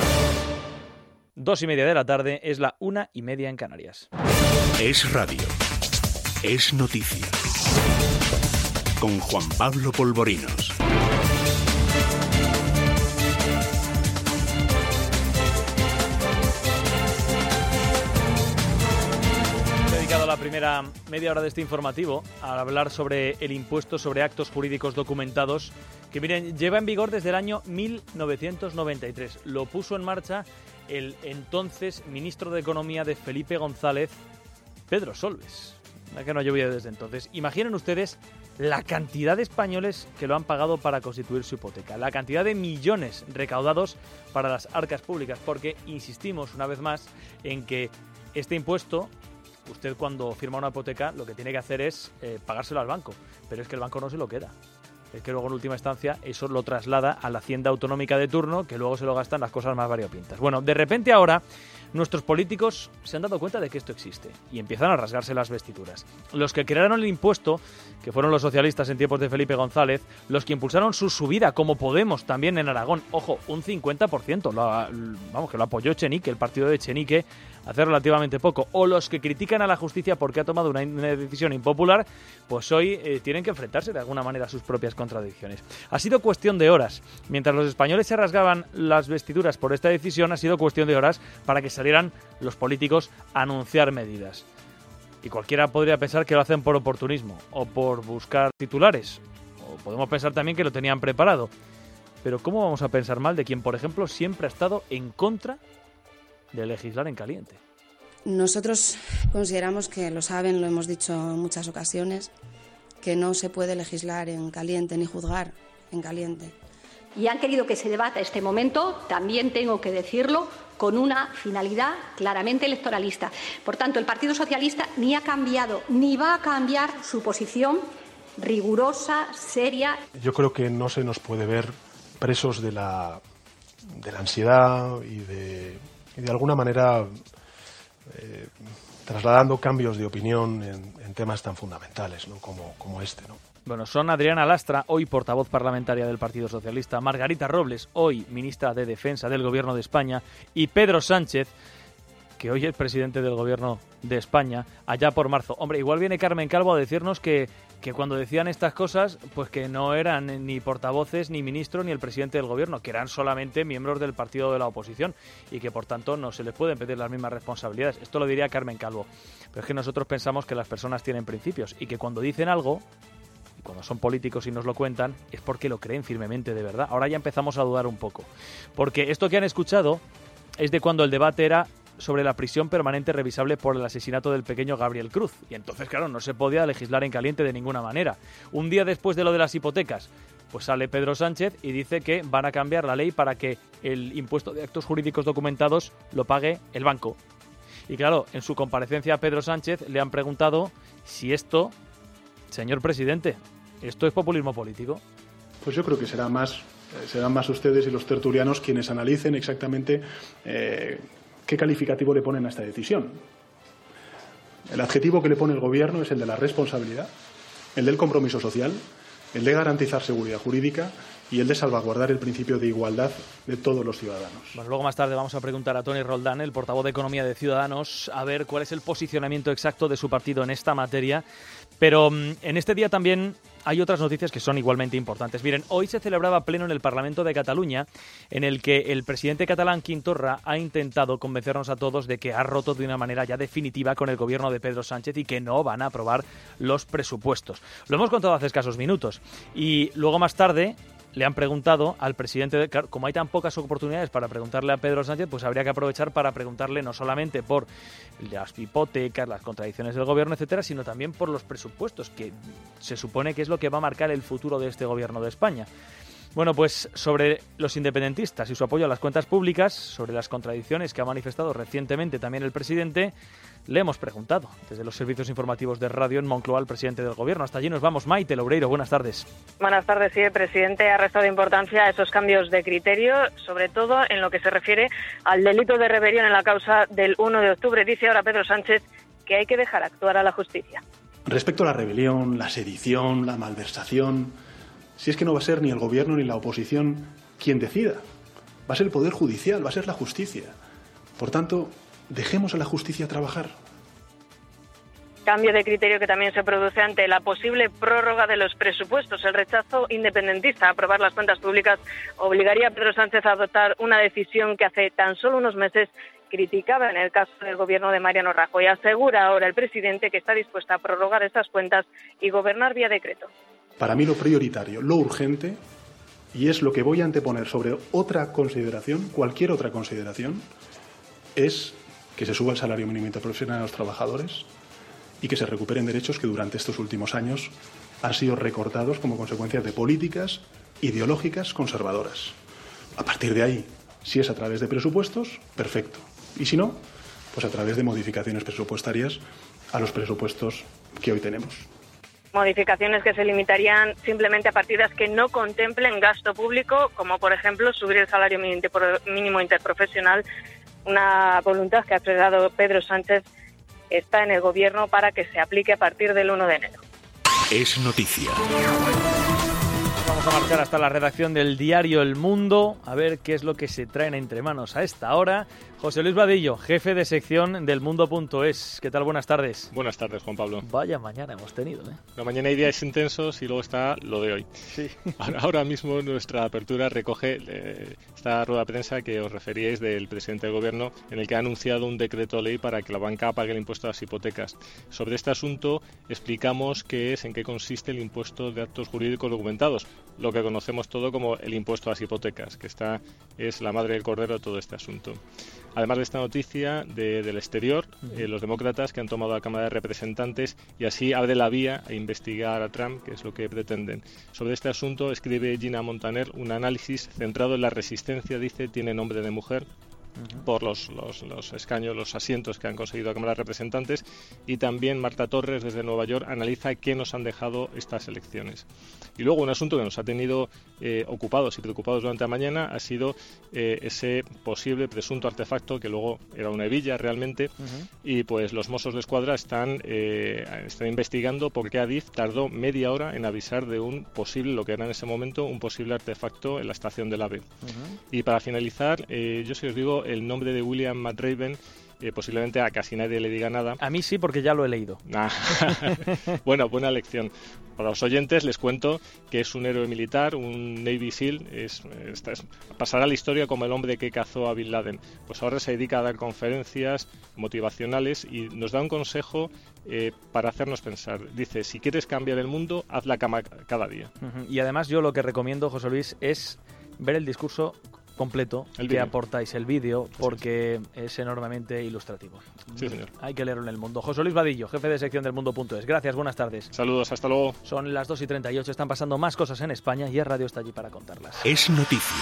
2:30 de la tarde, es la 1:30 en Canarias. Es radio. Es noticia. Con Juan Pablo Polvorinos. He dedicado la primera media hora de este informativo a hablar sobre el impuesto sobre actos jurídicos documentados, que miren, lleva en vigor desde el año 1993. Lo puso en marcha el entonces ministro de Economía de Felipe González, Pedro Solbes. Que no ha llovido desde entonces. Imaginen ustedes la cantidad de españoles que lo han pagado para constituir su hipoteca, la cantidad de millones recaudados para las arcas públicas, porque insistimos una vez más en que este impuesto, usted cuando firma una hipoteca lo que tiene que hacer es pagárselo al banco, pero es que el banco no se lo queda. Es que luego en última instancia eso lo traslada a la Hacienda Autonómica de turno, que luego se lo gastan las cosas más variopintas. Bueno, de repente ahora nuestros políticos se han dado cuenta de que esto existe y empiezan a rasgarse las vestiduras. Los que crearon el impuesto, que fueron los socialistas en tiempos de Felipe González, los que impulsaron su subida, como Podemos también en Aragón, ojo, un 50%, que lo apoyó Echenique, el partido de Echenique, hace relativamente poco, o los que critican a la justicia porque ha tomado una decisión impopular, pues hoy tienen que enfrentarse de alguna manera a sus propias contradicciones. Ha sido cuestión de horas. Mientras los españoles se rasgaban las vestiduras por esta decisión, ha sido cuestión de horas para que salieran los políticos a anunciar medidas. Y cualquiera podría pensar que lo hacen por oportunismo o por buscar titulares. O podemos pensar también que lo tenían preparado. Pero ¿cómo vamos a pensar mal de quien, por ejemplo, siempre ha estado en contra de legislar en caliente? Nosotros consideramos que lo saben, lo hemos dicho en muchas ocasiones, que no se puede legislar en caliente ni juzgar en caliente. Y han querido que se debata este momento, también tengo que decirlo, con una finalidad claramente electoralista. Por tanto, el Partido Socialista ni ha cambiado ni va a cambiar su posición rigurosa, seria. Yo creo que no se nos puede ver presos de la ansiedad y de alguna manera trasladando cambios de opinión en temas tan fundamentales, ¿no? como este, ¿no? Bueno, son Adriana Lastra, hoy portavoz parlamentaria del Partido Socialista, Margarita Robles, hoy ministra de Defensa del Gobierno de España, y Pedro Sánchez, que hoy es presidente del Gobierno de España, allá por marzo. Hombre, igual viene Carmen Calvo a decirnos que cuando decían estas cosas, pues que no eran ni portavoces, ni ministro, ni el presidente del Gobierno, que eran solamente miembros del partido de la oposición y que, por tanto, no se les pueden pedir las mismas responsabilidades. Esto lo diría Carmen Calvo. Pero es que nosotros pensamos que las personas tienen principios y que cuando dicen algo, y cuando son políticos y nos lo cuentan, es porque lo creen firmemente de verdad. Ahora ya empezamos a dudar un poco. Porque esto que han escuchado es de cuando el debate era sobre la prisión permanente revisable por el asesinato del pequeño Gabriel Cruz. Y entonces, claro, no se podía legislar en caliente de ninguna manera. Un día después de lo de las hipotecas, pues sale Pedro Sánchez y dice que van a cambiar la ley para que el impuesto de actos jurídicos documentados lo pague el banco. Y claro, en su comparecencia a Pedro Sánchez le han preguntado si esto, señor presidente, ¿esto es populismo político? Pues yo creo que serán más ustedes y los tertulianos quienes analicen exactamente qué calificativo le ponen a esta decisión. El adjetivo que le pone el Gobierno es el de la responsabilidad, el del compromiso social, el de garantizar seguridad jurídica y el de salvaguardar el principio de igualdad de todos los ciudadanos. Bueno, luego más tarde vamos a preguntar a Toni Roldán, el portavoz de Economía de Ciudadanos, a ver cuál es el posicionamiento exacto de su partido en esta materia. Pero en este día también hay otras noticias que son igualmente importantes. Miren, hoy se celebraba pleno en el Parlamento de Cataluña, en el que el presidente catalán Quim Torra ha intentado convencernos a todos de que ha roto de una manera ya definitiva con el gobierno de Pedro Sánchez y que no van a aprobar los presupuestos. Lo hemos contado hace escasos minutos. Y luego más tarde le han preguntado al presidente, claro, como hay tan pocas oportunidades para preguntarle a Pedro Sánchez, pues habría que aprovechar para preguntarle no solamente por las hipotecas, las contradicciones del gobierno, etcétera, sino también por los presupuestos, que se supone que es lo que va a marcar el futuro de este gobierno de España. Bueno, pues sobre los independentistas y su apoyo a las cuentas públicas, sobre las contradicciones que ha manifestado recientemente también el presidente, le hemos preguntado desde los servicios informativos de radio en Moncloa al presidente del gobierno. Hasta allí nos vamos. Maite Loureiro, buenas tardes. Buenas tardes. Sí, el presidente ha restado importancia a esos cambios de criterio, sobre todo en lo que se refiere al delito de rebelión en la causa del 1 de octubre. Dice ahora Pedro Sánchez que hay que dejar actuar a la justicia. Respecto a la rebelión, la sedición, la malversación, si es que no va a ser ni el gobierno ni la oposición quien decida, va a ser el Poder Judicial, va a ser la justicia. Por tanto, dejemos a la justicia trabajar. Cambio de criterio que también se produce ante la posible prórroga de los presupuestos. El rechazo independentista a aprobar las cuentas públicas obligaría a Pedro Sánchez a adoptar una decisión que hace tan solo unos meses criticaba en el caso del gobierno de Mariano Rajoy. Asegura ahora el presidente que está dispuesto a prorrogar estas cuentas y gobernar vía decreto. Para mí lo prioritario, lo urgente, y es lo que voy a anteponer sobre otra consideración, cualquier otra consideración, es que se suba el salario mínimo interprofesional a los trabajadores y que se recuperen derechos que durante estos últimos años han sido recortados como consecuencia de políticas ideológicas conservadoras. A partir de ahí, si es a través de presupuestos, perfecto. Y si no, pues a través de modificaciones presupuestarias a los presupuestos que hoy tenemos. Modificaciones que se limitarían simplemente a partidas que no contemplen gasto público, como por ejemplo subir el salario mínimo interprofesional, una voluntad que ha expresado Pedro Sánchez está en el gobierno para que se aplique a partir del 1 de enero. Es noticia. Vamos a marchar hasta la redacción del diario El Mundo a ver qué es lo que se traen entre manos a esta hora. José Luis Vadillo, jefe de sección del Mundo.es. ¿Qué tal? Buenas tardes. Buenas tardes, Juan Pablo. Vaya mañana hemos tenido, ¿eh? La mañana hay días intensos y luego está lo de hoy. Sí. Ahora mismo nuestra apertura recoge esta rueda de prensa que os referíais del presidente del gobierno, en el que ha anunciado un decreto ley para que la banca pague el impuesto a las hipotecas. Sobre este asunto explicamos qué es, en qué consiste el impuesto de actos jurídicos documentados, lo que conocemos todo como el impuesto a las hipotecas, que es la madre del cordero de todo este asunto. Además de esta noticia del exterior, los demócratas que han tomado la Cámara de Representantes y así abre la vía a investigar a Trump, que es lo que pretenden. Sobre este asunto escribe Gina Montaner un análisis centrado en la resistencia, dice, tiene nombre de mujer, por los escaños, los asientos que han conseguido la Cámara de Representantes, y también Marta Torres desde Nueva York analiza qué nos han dejado estas elecciones. Y luego un asunto que nos ha tenido ocupados y preocupados durante la mañana ha sido ese posible presunto artefacto que luego era una hebilla realmente, y pues los Mossos de Escuadra están investigando por qué Adif tardó media hora en avisar de un posible, lo que era en ese momento, un posible artefacto en la estación del AVE. Y para finalizar, yo si os digo el nombre de William McRaven, posiblemente a casi nadie le diga nada. A mí sí, porque ya lo he leído. Bueno, buena lección. Para los oyentes les cuento que es un héroe militar, un Navy SEAL, pasará a la historia como el hombre que cazó a Bin Laden. Pues ahora se dedica a dar conferencias motivacionales y nos da un consejo para hacernos pensar. Dice, si quieres cambiar el mundo, haz la cama cada día. Y además yo lo que recomiendo, José Luis, es ver el discurso completo que aportáis, el vídeo, porque es enormemente ilustrativo. Sí, señor. Hay que leerlo en El Mundo. José Luis Vadillo, jefe de sección del Mundo.es. Gracias, buenas tardes. Saludos, hasta luego. Son las 2:38, están pasando más cosas en España y Es Radio está allí para contarlas. Es noticia.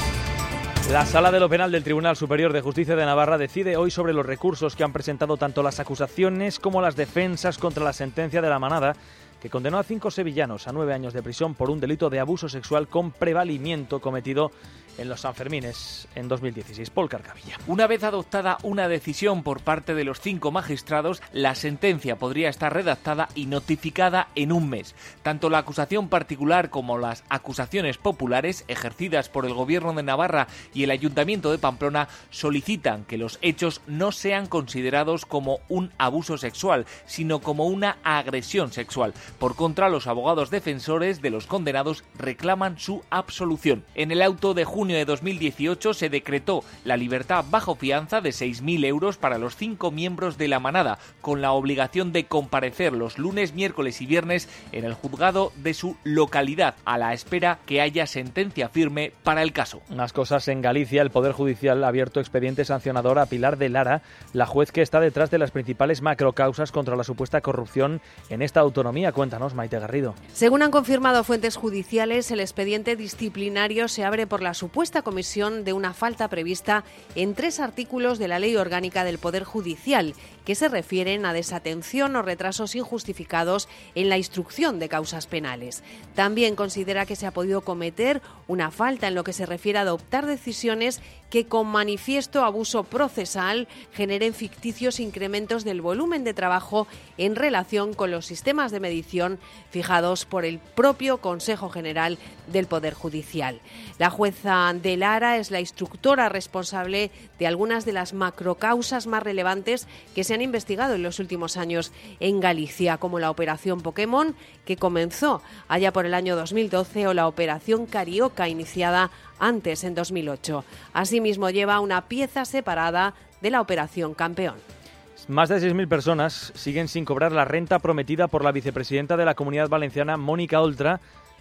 La Sala de lo Penal del Tribunal Superior de Justicia de Navarra decide hoy sobre los recursos que han presentado tanto las acusaciones como las defensas contra la sentencia de la Manada, que condenó a 5 sevillanos a 9 años de prisión por un delito de abuso sexual con prevalimiento cometido en los Sanfermines en 2016. Pol Carcavilla. Una vez adoptada una decisión por parte de los 5 magistrados, la sentencia podría estar redactada y notificada en un mes. Tanto la acusación particular como las acusaciones populares ejercidas por el Gobierno de Navarra y el Ayuntamiento de Pamplona solicitan que los hechos no sean considerados como un abuso sexual, sino como una agresión sexual. Por contra, los abogados defensores de los condenados reclaman su absolución. En el auto de junio de 2018 se decretó la libertad bajo fianza de 6.000 euros para los 5 miembros de la Manada, con la obligación de comparecer los lunes, miércoles y viernes en el juzgado de su localidad, a la espera que haya sentencia firme para el caso. Más cosas en Galicia. El Poder Judicial ha abierto expediente sancionador a Pilar de Lara, la juez que está detrás de las principales macrocausas contra la supuesta corrupción en esta autonomía. Cuéntanos, Maite Garrido. Según han confirmado fuentes judiciales, el expediente disciplinario se abre por la supuesta comisión de una falta prevista en 3 artículos de la Ley Orgánica del Poder Judicial, que se refieren a desatención o retrasos injustificados en la instrucción de causas penales. También considera que se ha podido cometer una falta en lo que se refiere a adoptar decisiones que con manifiesto abuso procesal generen ficticios incrementos del volumen de trabajo en relación con los sistemas de medición fijados por el propio Consejo General del Poder Judicial. La jueza de Lara es la instructora responsable de algunas de las macrocausas más relevantes que se han investigado en los últimos años en Galicia, como la Operación Pokémon, que comenzó allá por el año 2012, o la Operación Carioca, iniciada antes, en 2008. Asimismo, lleva una pieza separada de la Operación Campeón. Más de 6.000 personas siguen sin cobrar la renta prometida por la vicepresidenta de la Comunidad Valenciana, Mónica Oltra,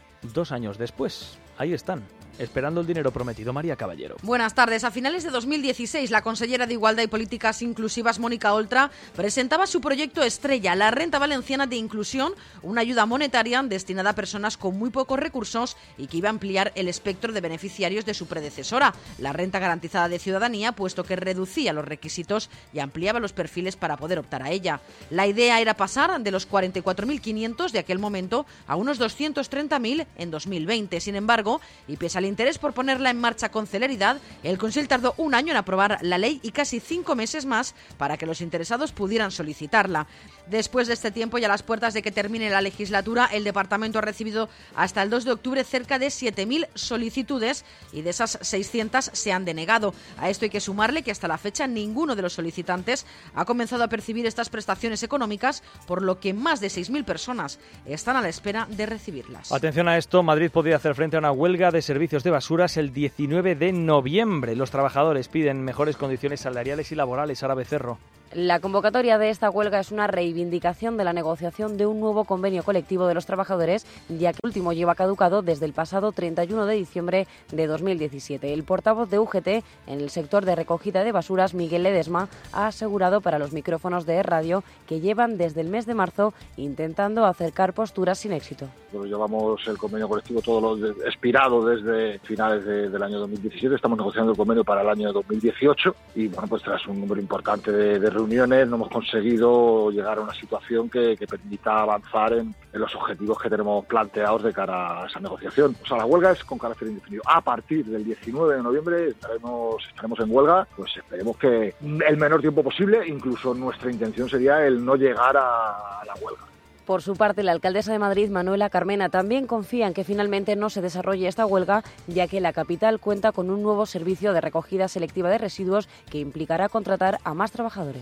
2 años después. Ahí están, esperando el dinero prometido. María Caballero. Buenas tardes. A finales de 2016, la consellera de Igualdad y Políticas Inclusivas, Mónica Oltra, presentaba su proyecto estrella, la Renta Valenciana de Inclusión, una ayuda monetaria destinada a personas con muy pocos recursos y que iba a ampliar el espectro de beneficiarios de su predecesora, la Renta Garantizada de Ciudadanía, puesto que reducía los requisitos y ampliaba los perfiles para poder optar a ella. La idea era pasar de los 44.500 de aquel momento a unos 230.000 en 2020. Sin embargo, y pese al interés por ponerla en marcha con celeridad, el Consell tardó 1 año en aprobar la ley y casi 5 meses más para que los interesados pudieran solicitarla. Después de este tiempo y a las puertas de que termine la legislatura, el departamento ha recibido hasta el 2 de octubre cerca de 7.000 solicitudes y de esas 600 se han denegado. A esto hay que sumarle que hasta la fecha ninguno de los solicitantes ha comenzado a percibir estas prestaciones económicas, por lo que más de 6.000 personas están a la espera de recibirlas. Atención a esto, Madrid podría hacer frente a una huelga de servicios de basuras el 19 de noviembre. Los trabajadores piden mejores condiciones salariales y laborales. Sara Becerro. La convocatoria de esta huelga es una reivindicación de la negociación de un nuevo convenio colectivo de los trabajadores, ya que el último lleva caducado desde el pasado 31 de diciembre de 2017. El portavoz de UGT en el sector de recogida de basuras, Miguel Ledesma, ha asegurado para los micrófonos de Radio que llevan desde el mes de marzo intentando acercar posturas sin éxito. Llevamos el convenio colectivo todo lo expirado desde finales del año 2017, estamos negociando el convenio para el año 2018 y bueno, pues tras un número importante de reuniones no hemos conseguido llegar a una situación que permita avanzar en los objetivos que tenemos planteados de cara a esa negociación. O sea, la huelga es con carácter indefinido. A partir del 19 de noviembre estaremos en huelga, pues esperemos que el menor tiempo posible, incluso nuestra intención sería el no llegar a la huelga. Por su parte, la alcaldesa de Madrid, Manuela Carmena, también confía en que finalmente no se desarrolle esta huelga, ya que la capital cuenta con un nuevo servicio de recogida selectiva de residuos que implicará contratar a más trabajadores.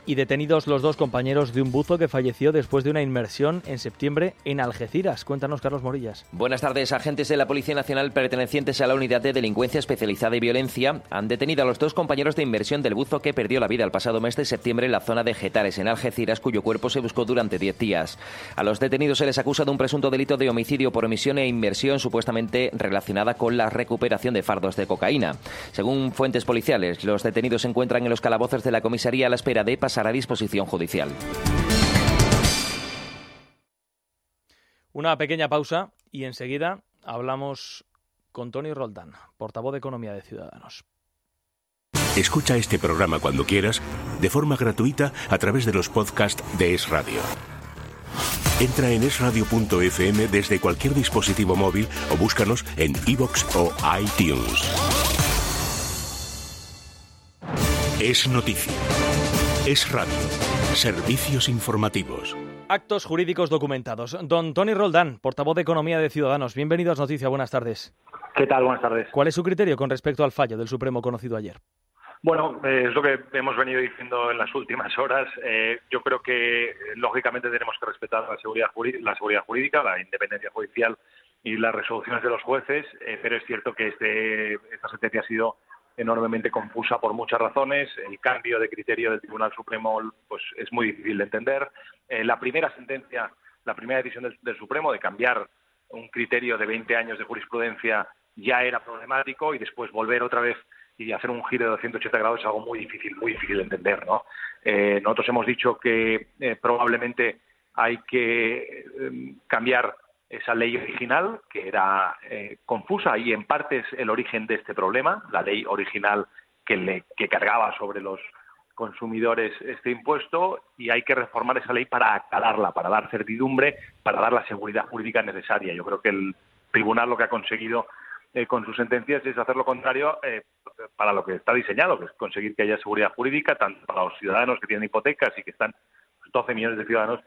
Y detenidos los 2 compañeros de un buzo que falleció después de una inmersión en septiembre en Algeciras. Cuéntanos, Carlos Morillas. Buenas tardes. Agentes de la Policía Nacional pertenecientes a la Unidad de Delincuencia Especializada y Violencia han detenido a los 2 compañeros de inmersión del buzo que perdió la vida el pasado mes de septiembre en la zona de Getares, en Algeciras, cuyo cuerpo se buscó durante 10 días. A los detenidos se les acusa de un presunto delito de homicidio por omisión e inmersión supuestamente relacionada con la recuperación de fardos de cocaína. Según fuentes policiales, los detenidos se encuentran en los calabozos de la comisaría a la espera de pasar a disposición judicial. Una pequeña pausa y enseguida hablamos con Toni Roldán, portavoz de Economía de Ciudadanos. Escucha este programa cuando quieras, de forma gratuita, a través de los podcasts de Es Radio. Entra en esradio.fm desde cualquier dispositivo móvil o búscanos en iVoox o iTunes. Es noticia. Es Radio. Servicios informativos. Actos jurídicos documentados. Don Toni Roldán, portavoz de Economía de Ciudadanos. Bienvenido a Es Noticia. Buenas tardes. ¿Qué tal? Buenas tardes. ¿Cuál es su criterio con respecto al fallo del Supremo conocido ayer? Bueno, es lo que hemos venido diciendo en las últimas horas. Yo creo que, lógicamente, tenemos que respetar la seguridad jurídica, la independencia judicial y las resoluciones de los jueces, pero es cierto que esta sentencia ha sido enormemente confusa por muchas razones. El cambio de criterio del Tribunal Supremo pues es muy difícil de entender. La primera decisión del Supremo de cambiar un criterio de 20 años de jurisprudencia ya era problemático, y después volver otra vez y hacer un giro de 180 grados es algo muy difícil de entender, ¿no? Nosotros hemos dicho que probablemente hay que cambiar esa ley original, que era confusa y en parte es el origen de este problema, la ley original que cargaba sobre los consumidores este impuesto, y hay que reformar esa ley para aclararla, para dar certidumbre, para dar la seguridad jurídica necesaria. Yo creo que el tribunal lo que ha conseguido con sus sentencias es hacer lo contrario para lo que está diseñado, que es conseguir que haya seguridad jurídica, tanto para los ciudadanos que tienen hipotecas y que están 12 millones de ciudadanos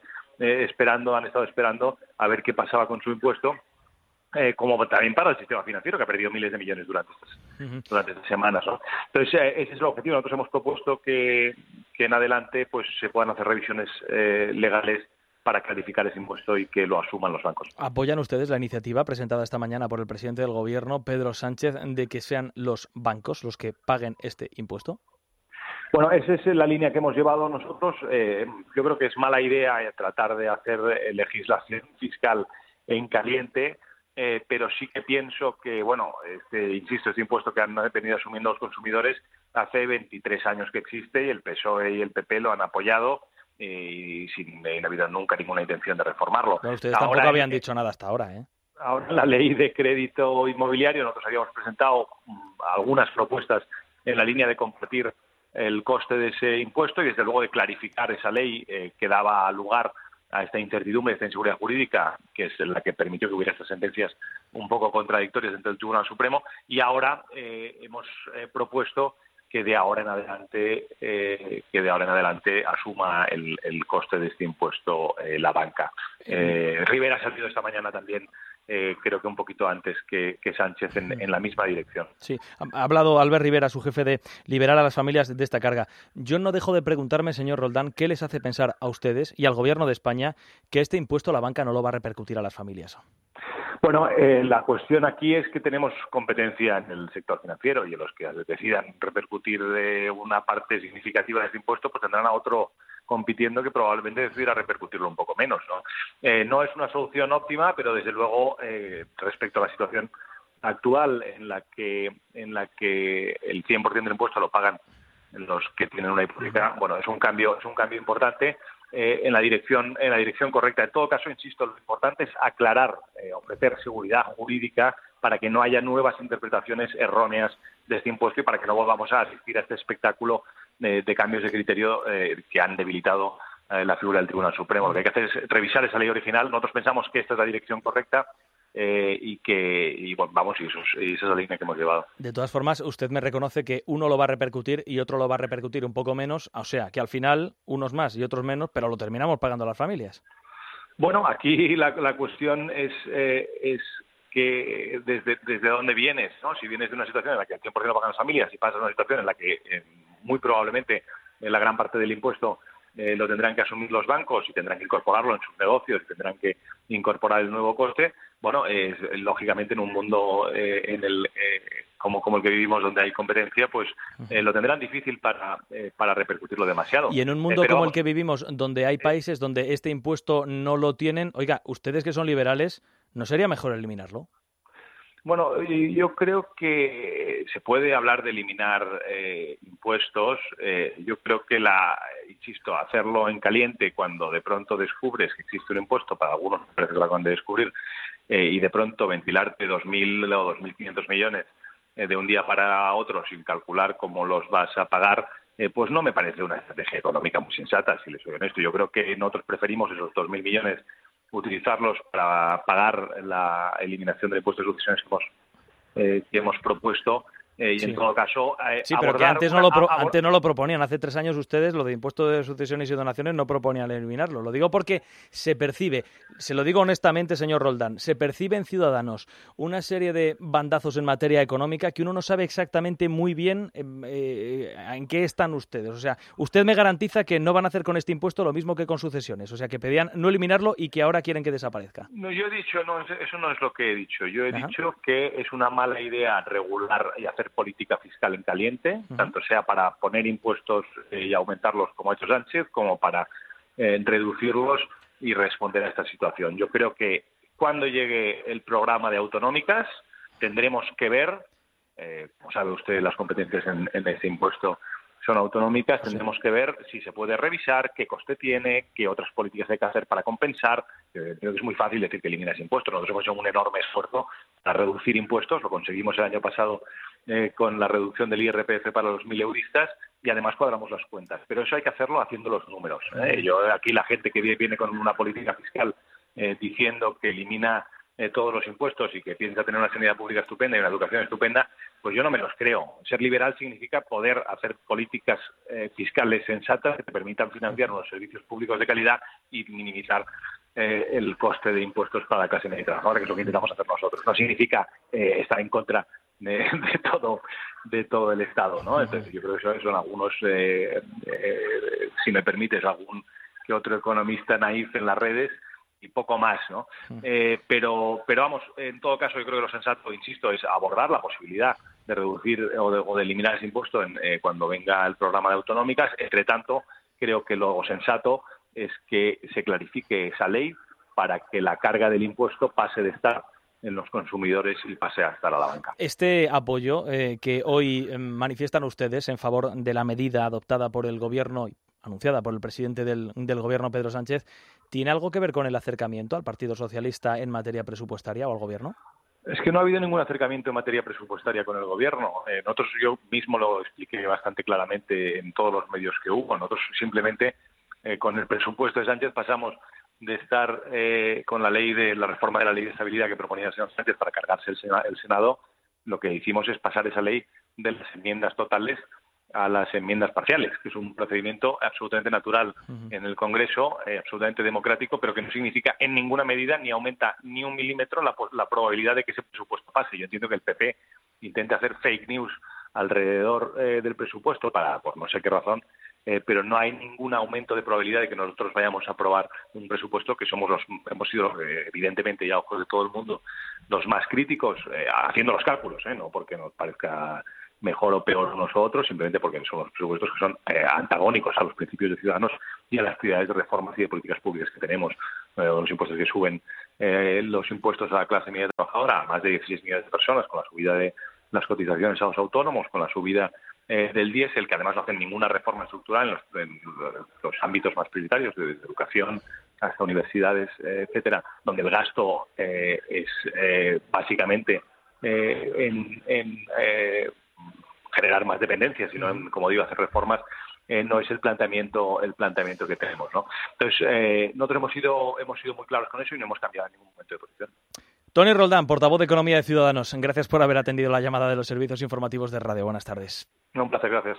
han estado esperando a ver qué pasaba con su impuesto, como también para el sistema financiero, que ha perdido miles de millones durante estas semanas, ¿no? Entonces, ese es el objetivo. Nosotros hemos propuesto que en adelante pues se puedan hacer revisiones legales para clarificar ese impuesto y que lo asuman los bancos. ¿Apoyan ustedes la iniciativa presentada esta mañana por el presidente del Gobierno, Pedro Sánchez, de que sean los bancos los que paguen este impuesto? Bueno, esa es la línea que hemos llevado nosotros. Yo creo que es mala idea tratar de hacer legislación fiscal en caliente, pero sí que pienso que, este impuesto que han venido asumiendo los consumidores hace 23 años que existe, y el PSOE y el PP lo han apoyado y sin haber nunca ninguna intención de reformarlo. Bueno, ustedes tampoco habían dicho nada hasta ahora, ¿eh? Ahora en la ley de crédito inmobiliario nosotros habíamos presentado algunas propuestas en la línea de compartir el coste de ese impuesto y desde luego de clarificar esa ley que daba lugar a esta incertidumbre, a esta inseguridad jurídica, que es la que permitió que hubiera estas sentencias un poco contradictorias dentro del Tribunal Supremo. Y ahora hemos propuesto que de ahora en adelante asuma el coste de este impuesto la banca. Rivera ha salido esta mañana también, creo que un poquito antes que Sánchez, en la misma dirección. Sí, ha hablado Albert Rivera, su jefe, de liberar a las familias de esta carga. Yo no dejo de preguntarme, señor Roldán, ¿qué les hace pensar a ustedes y al Gobierno de España que este impuesto la banca no lo va a repercutir a las familias? Bueno, la cuestión aquí es que tenemos competencia en el sector financiero, y los que decidan repercutir de una parte significativa de este impuesto pues tendrán a otro compitiendo que probablemente decidirá repercutirlo un poco menos, ¿no? No es una solución óptima, pero desde luego respecto a la situación actual en la que el 100% del impuesto lo pagan los que tienen una hipoteca, bueno, es un cambio importante en la dirección correcta. En todo caso, insisto, lo importante es aclarar, ofrecer seguridad jurídica para que no haya nuevas interpretaciones erróneas de este impuesto y para que no volvamos a asistir a este espectáculo de cambios de criterio que han debilitado la figura del Tribunal Supremo. Lo que hay que hacer es revisar esa ley original. Nosotros pensamos que esta es la dirección correcta y esa es la línea que hemos llevado. De todas formas, usted me reconoce que uno lo va a repercutir y otro lo va a repercutir un poco menos, o sea, que al final unos más y otros menos, pero lo terminamos pagando las familias. Bueno, aquí la cuestión es que desde dónde vienes, ¿no? Si vienes de una situación en la que el 100% lo pagan las familias y pasas a una situación en la que muy probablemente la gran parte del impuesto lo tendrán que asumir los bancos y tendrán que incorporarlo en sus negocios y tendrán que incorporar el nuevo coste, bueno, lógicamente en un mundo como el que vivimos, donde hay competencia, pues lo tendrán difícil para repercutirlo demasiado. Y en un mundo como el que vivimos, donde hay países donde este impuesto no lo tienen, oiga, ustedes que son liberales, ¿no sería mejor eliminarlo? Bueno, yo creo que se puede hablar de eliminar impuestos. Yo creo que insisto, hacerlo en caliente cuando de pronto descubres que existe un impuesto, para algunos me parece que lo acaban de descubrir, y de pronto ventilarte 2.000 o 2.500 millones de un día para otro sin calcular cómo los vas a pagar, pues no me parece una estrategia económica muy sensata, si les soy honesto. Yo creo que nosotros preferimos esos 2.000 millones utilizarlos para pagar la eliminación del impuesto de sucesiones que hemos propuesto y sí. En todo caso sí, pero que antes no lo proponían. Hace 3 años ustedes lo de impuesto de sucesiones y donaciones no proponían eliminarlo. Lo digo porque se percibe, se lo digo honestamente, señor Roldán, se percibe en Ciudadanos una serie de bandazos en materia económica que uno no sabe exactamente muy bien en qué están ustedes. O sea, usted me garantiza que no van a hacer con este impuesto lo mismo que con sucesiones. O sea, que pedían no eliminarlo y que ahora quieren que desaparezca. No, yo he dicho, no, eso no es lo que he dicho. Yo he dicho que es una mala idea regular y hacer política fiscal en caliente, tanto sea para poner impuestos y aumentarlos como ha hecho Sánchez, como para reducirlos y responder a esta situación. Yo creo que cuando llegue el programa de autonómicas tendremos que ver, como sabe usted, las competencias en este impuesto son autonómicas, tendremos que ver si se puede revisar, qué coste tiene, qué otras políticas hay que hacer para compensar. Creo que es muy fácil decir que eliminas impuestos. Nosotros hemos hecho un enorme esfuerzo para reducir impuestos, lo conseguimos el año pasado con la reducción del IRPF para los 1.000 euristas y además cuadramos las cuentas. Pero eso hay que hacerlo haciendo los números. Yo aquí la gente que viene con una política fiscal diciendo que elimina todos los impuestos y que piensa tener una sanidad pública estupenda y una educación estupenda, pues yo no me los creo. Ser liberal significa poder hacer políticas fiscales sensatas que te permitan financiar unos servicios públicos de calidad y minimizar el coste de impuestos para la clase media trabajadora, que es lo que intentamos hacer nosotros. No significa estar en contra de todo el Estado, ¿no? Entonces yo creo que eso son algunos, si me permites, algún que otro economista naif en las redes y poco más, ¿no? Pero vamos, en todo caso yo creo que lo sensato, insisto, es abordar la posibilidad de reducir o de eliminar ese impuesto cuando venga el programa de autonómicas. Entre tanto, creo que lo sensato es que se clarifique esa ley para que la carga del impuesto pase de estar en los consumidores y pase a estar a la banca. Este apoyo que hoy manifiestan ustedes en favor de la medida adoptada por el Gobierno, anunciada por el presidente del Gobierno, Pedro Sánchez, ¿tiene algo que ver con el acercamiento al Partido Socialista en materia presupuestaria o al Gobierno? Es que no ha habido ningún acercamiento en materia presupuestaria con el Gobierno. Nosotros, yo mismo lo expliqué bastante claramente en todos los medios que hubo. Nosotros simplemente con el presupuesto de Sánchez pasamos de estar con la reforma de la ley de estabilidad que proponía el señor Sánchez para cargarse el Senado. Lo que hicimos es pasar esa ley de las enmiendas totales a las enmiendas parciales, que es un procedimiento absolutamente natural en el Congreso, absolutamente democrático, pero que no significa en ninguna medida ni aumenta ni un milímetro la probabilidad de que ese presupuesto pase. Yo entiendo que el PP intente hacer fake news alrededor del presupuesto por no sé qué razón, pero no hay ningún aumento de probabilidad de que nosotros vayamos a aprobar un presupuesto que hemos sido evidentemente ya a ojos de todo el mundo los más críticos, haciendo los cálculos, no porque nos parezca mejor o peor unos u otros, simplemente porque son los presupuestos que son antagónicos a los principios de Ciudadanos y a las actividades de reformas y de políticas públicas que tenemos. Los impuestos que suben, los impuestos a la clase media trabajadora, a más de 16 millones de personas, con la subida de las cotizaciones a los autónomos, con la subida del diésel, que además no hacen ninguna reforma estructural en los ámbitos más prioritarios, de educación hasta universidades, etcétera, donde el gasto es básicamente en generar más dependencia, sino en, como digo, hacer reformas, no es el planteamiento que tenemos, ¿no? Entonces, nosotros hemos sido muy claros con eso y no hemos cambiado en ningún momento de posición. Tony Roldán, portavoz de Economía de Ciudadanos, gracias por haber atendido la llamada de los servicios informativos de radio. Buenas tardes. Un placer, gracias.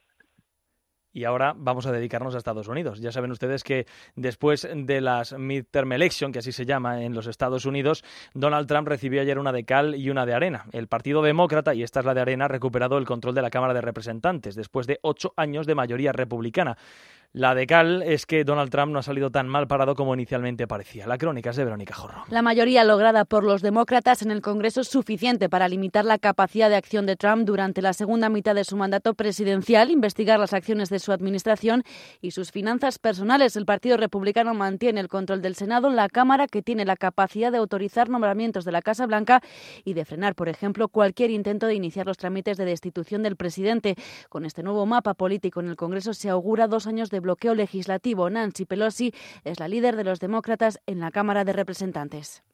Y ahora vamos a dedicarnos a Estados Unidos. Ya saben ustedes que después de las midterm election, que así se llama en los Estados Unidos, Donald Trump recibió ayer una de cal y una de arena. El Partido Demócrata, y esta es la de arena, ha recuperado el control de la Cámara de Representantes después de 8 años de mayoría republicana. La de cal es que Donald Trump no ha salido tan mal parado como inicialmente parecía. La crónica es de Verónica Jorro. La mayoría lograda por los demócratas en el Congreso es suficiente para limitar la capacidad de acción de Trump durante la segunda mitad de su mandato presidencial, investigar las acciones de su administración y sus finanzas personales. El Partido Republicano mantiene el control del Senado, la Cámara, que tiene la capacidad de autorizar nombramientos de la Casa Blanca y de frenar, por ejemplo, cualquier intento de iniciar los trámites de destitución del presidente. Con este nuevo mapa político en el Congreso se augura 2 años de bloqueo legislativo. Nancy Pelosi es la líder de los demócratas en la Cámara de Representantes.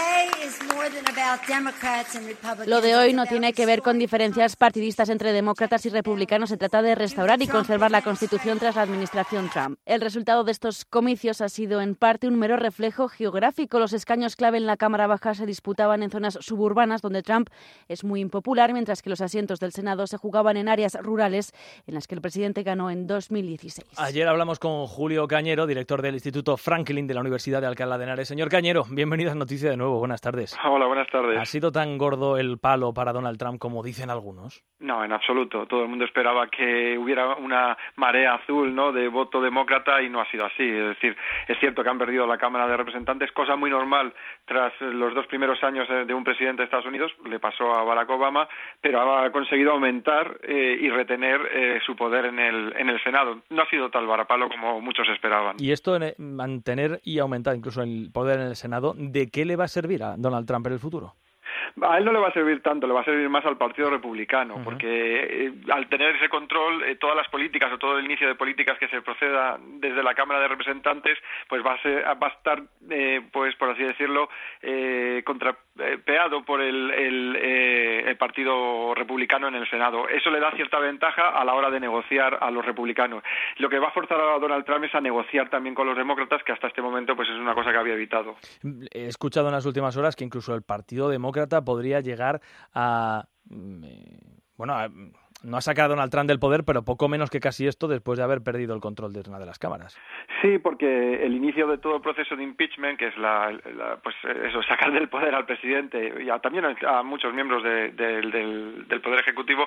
Lo de hoy no tiene que ver con diferencias partidistas entre demócratas y republicanos. Se trata de restaurar y conservar la Constitución tras la administración Trump. El resultado de estos comicios ha sido en parte un mero reflejo geográfico. Los escaños clave en la Cámara Baja se disputaban en zonas suburbanas donde Trump es muy impopular, mientras que los asientos del Senado se jugaban en áreas rurales en las que el presidente ganó en 2016. Ayer hablamos con Julio Cañero, director del Instituto Franklin de la Universidad de Alcalá de Henares. Señor Cañero, bienvenido a Noticias de nuevo. Buenas tardes. Hola, buenas tardes. ¿Ha sido tan gordo el palo para Donald Trump como dicen algunos? No, en absoluto. Todo el mundo esperaba que hubiera una marea azul, ¿no?, de voto demócrata y no ha sido así. Es decir, es cierto que han perdido la Cámara de Representantes, cosa muy normal tras los 2 primeros años de un presidente de Estados Unidos. Le pasó a Barack Obama, pero ha conseguido aumentar y retener su poder en el Senado. No ha sido tal varapalo como muchos esperaban. Y esto, mantener y aumentar incluso el poder en el Senado, ¿de qué le va a servir a Donald Trump en el futuro? A él no le va a servir tanto, le va a servir más al Partido Republicano, porque al tener ese control, todas las políticas o todo el inicio de políticas que se proceda desde la Cámara de Representantes, pues va a estar, pues por así decirlo, contrapeado por el Partido Republicano en el Senado. Eso le da cierta ventaja a la hora de negociar a los republicanos. Lo que va a forzar a Donald Trump es a negociar también con los demócratas, que hasta este momento pues es una cosa que había evitado. He escuchado en las últimas horas que incluso el Partido Demócrata podría llegar a no a sacar a Donald Trump del poder, pero poco menos que casi esto después de haber perdido el control de una de las cámaras. Sí, porque el inicio de todo el proceso de impeachment, que es sacar del poder al presidente y también a muchos miembros del Poder Ejecutivo,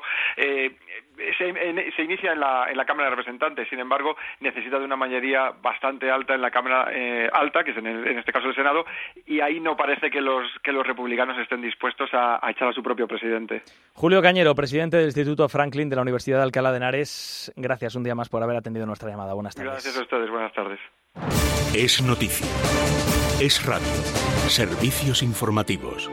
se inicia en la Cámara de Representantes. Sin embargo, necesita de una mayoría bastante alta en la Cámara alta, que es en este caso el Senado, y ahí no parece que los republicanos estén dispuestos a echar a su propio presidente. Julio Cañero, presidente del Instituto Franklin de la Universidad de Alcalá de Henares, gracias un día más por haber atendido nuestra llamada. Buenas tardes. Gracias a ustedes, buenas tardes. Es noticia. Es radio. Servicios informativos.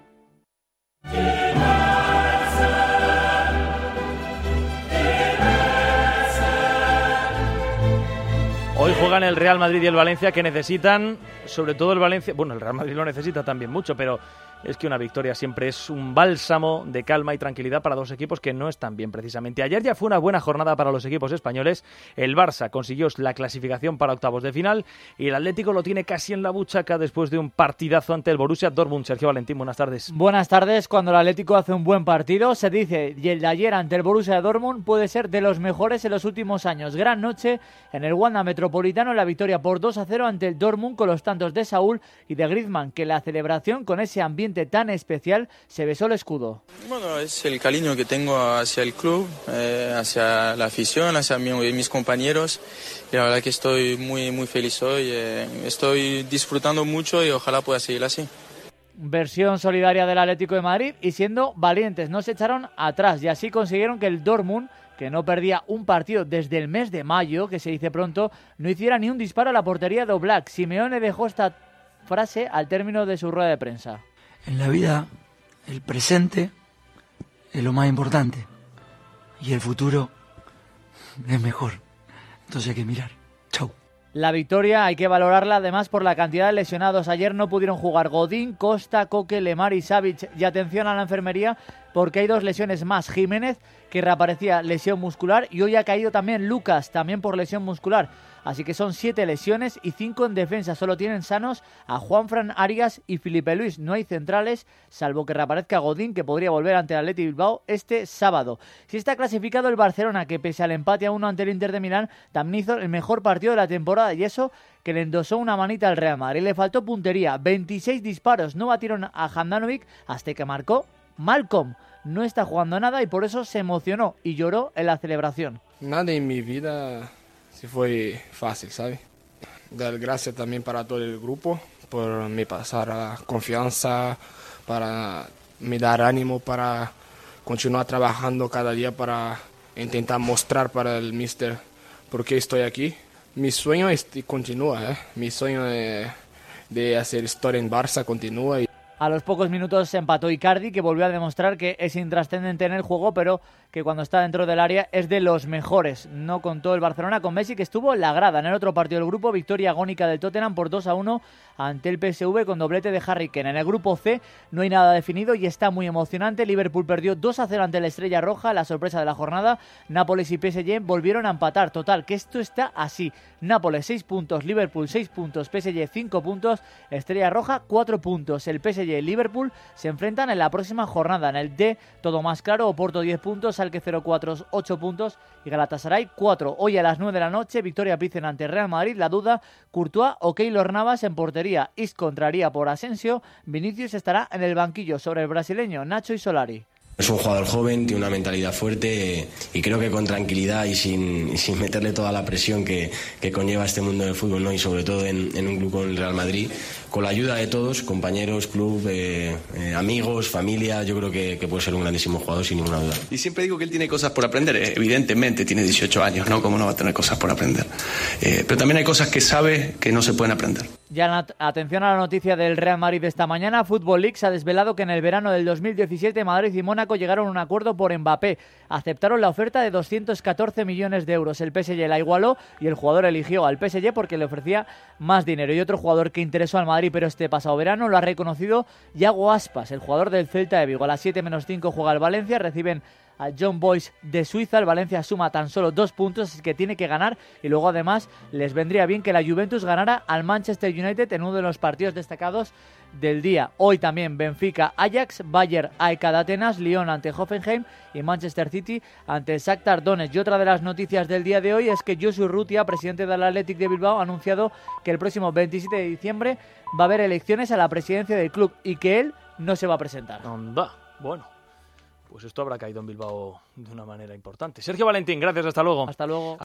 Hoy juegan el Real Madrid y el Valencia, que necesitan, sobre todo el Valencia, bueno, el Real Madrid lo necesita también mucho, pero es que una victoria siempre es un bálsamo de calma y tranquilidad para 2 equipos que no están bien precisamente. Ayer ya fue una buena jornada para los equipos españoles. El Barça consiguió la clasificación para octavos de final y el Atlético lo tiene casi en la buchaca después de un partidazo ante el Borussia Dortmund. Sergio Valentín, buenas tardes. Buenas tardes. Cuando el Atlético hace un buen partido, se dice, y el de ayer ante el Borussia Dortmund puede ser de los mejores en los últimos años. Gran noche en el Wanda Metropolitano, la victoria por 2-0 ante el Dortmund con los tantos de Saúl y de Griezmann, que la celebración con ese ambiente tan especial se besó el escudo. Bueno, es el cariño que tengo hacia el club, hacia la afición, hacia mis compañeros, y la verdad que estoy muy muy feliz hoy, estoy disfrutando mucho y ojalá pueda seguir así. Versión solidaria del Atlético de Madrid y siendo valientes, no se echaron atrás y así consiguieron que el Dortmund, que no perdía un partido desde el mes de mayo, que se dice pronto, no hiciera ni un disparo a la portería de Oblak. Simeone dejó esta frase al término de su rueda de prensa. En la vida, el presente es lo más importante y el futuro es mejor. Entonces hay que mirar. Chau. La victoria hay que valorarla además por la cantidad de lesionados. Ayer no pudieron jugar Godín, Costa, Coque, Lemar y Savic. Y atención a la enfermería porque hay 2 lesiones más. Jiménez, que reaparecía lesión muscular, y hoy ha caído también Lucas, también por lesión muscular. Así que son 7 lesiones y 5 en defensa. Solo tienen sanos a Juanfran Arias y Filipe Luis. No hay centrales, salvo que reaparezca Godín, que podría volver ante el Athletic Bilbao este sábado. Si está clasificado el Barcelona, que pese al empate a 1 ante el Inter de Milán, también hizo el mejor partido de la temporada, y eso que le endosó una manita al Real Madrid. Le faltó puntería, 26 disparos, no batieron a Handanovic hasta que marcó Malcolm. No está jugando nada y por eso se emocionó y lloró en la celebración. Nada en mi vida sí fue fácil, ¿sabes? Dar gracias también para todo el grupo por me pasar la confianza, para me dar ánimo para continuar trabajando cada día para intentar mostrar para el míster por qué estoy aquí. Mi sueño continúa, mi sueño de hacer historia en Barça continúa. A los pocos minutos se empató Icardi, que volvió a demostrar que es intrascendente en el juego, pero que cuando está dentro del área es de los mejores. No contó el Barcelona con Messi, que estuvo en la grada. En el otro partido del grupo, victoria agónica del Tottenham por 2-1 ante el PSV con doblete de Harry Kane. En el grupo C no hay nada definido y está muy emocionante. Liverpool perdió 2-0 ante la Estrella Roja, la sorpresa de la jornada. Nápoles y PSG volvieron a empatar. Total, que esto está así. Nápoles 6 puntos, Liverpool 6 puntos, PSG 5 puntos, Estrella Roja 4 puntos. El PSG y Liverpool se enfrentan en la próxima jornada. En el D, todo más claro, Oporto 10 puntos, Schalke 04 8 puntos y Galatasaray 4. Hoy a las 9 de la noche, victoria Pilsen ante Real Madrid. La duda, Courtois o Keylor Navas en portería. Isco entraría por Asensio. Vinicius estará en el banquillo sobre el brasileño Nacho y Solari. Es un jugador joven, tiene una mentalidad fuerte y creo que con tranquilidad y sin meterle toda la presión que conlleva este mundo del fútbol, ¿no? Y sobre todo en un club como el Real Madrid, con la ayuda de todos, compañeros, club, amigos, familia, yo creo que puede ser un grandísimo jugador sin ninguna duda. Y siempre digo que él tiene cosas por aprender, evidentemente tiene 18 años, ¿no? ¿Cómo no va a tener cosas por aprender? Pero también hay cosas que sabe que no se pueden aprender. Ya atención a la noticia del Real Madrid de esta mañana. Football League se ha desvelado que en el verano del 2017 Madrid y Mónaco llegaron a un acuerdo por Mbappé. Aceptaron la oferta de 214 millones de euros. El PSG la igualó y el jugador eligió al PSG porque le ofrecía más dinero. Y otro jugador que interesó al Madrid, pero este pasado verano, lo ha reconocido Yago Aspas, el jugador del Celta de Vigo. A las 7:05 juega el Valencia, reciben a John Boys de Suiza. El Valencia suma tan solo 2 puntos, así que tiene que ganar, y luego además les vendría bien que la Juventus ganara al Manchester United en uno de los partidos destacados del día. Hoy también Benfica Ajax, Bayern AEK de Atenas, Lyon ante Hoffenheim y Manchester City ante el Shakhtar Donetsk. Y otra de las noticias del día de hoy es que Josu Urrutia, presidente del Athletic de Bilbao, ha anunciado que el próximo 27 de diciembre va a haber elecciones a la presidencia del club y que él no se va a presentar. Anda, bueno. Pues esto habrá caído en Bilbao de una manera importante. Sergio Valentín, gracias, hasta luego. Hasta luego.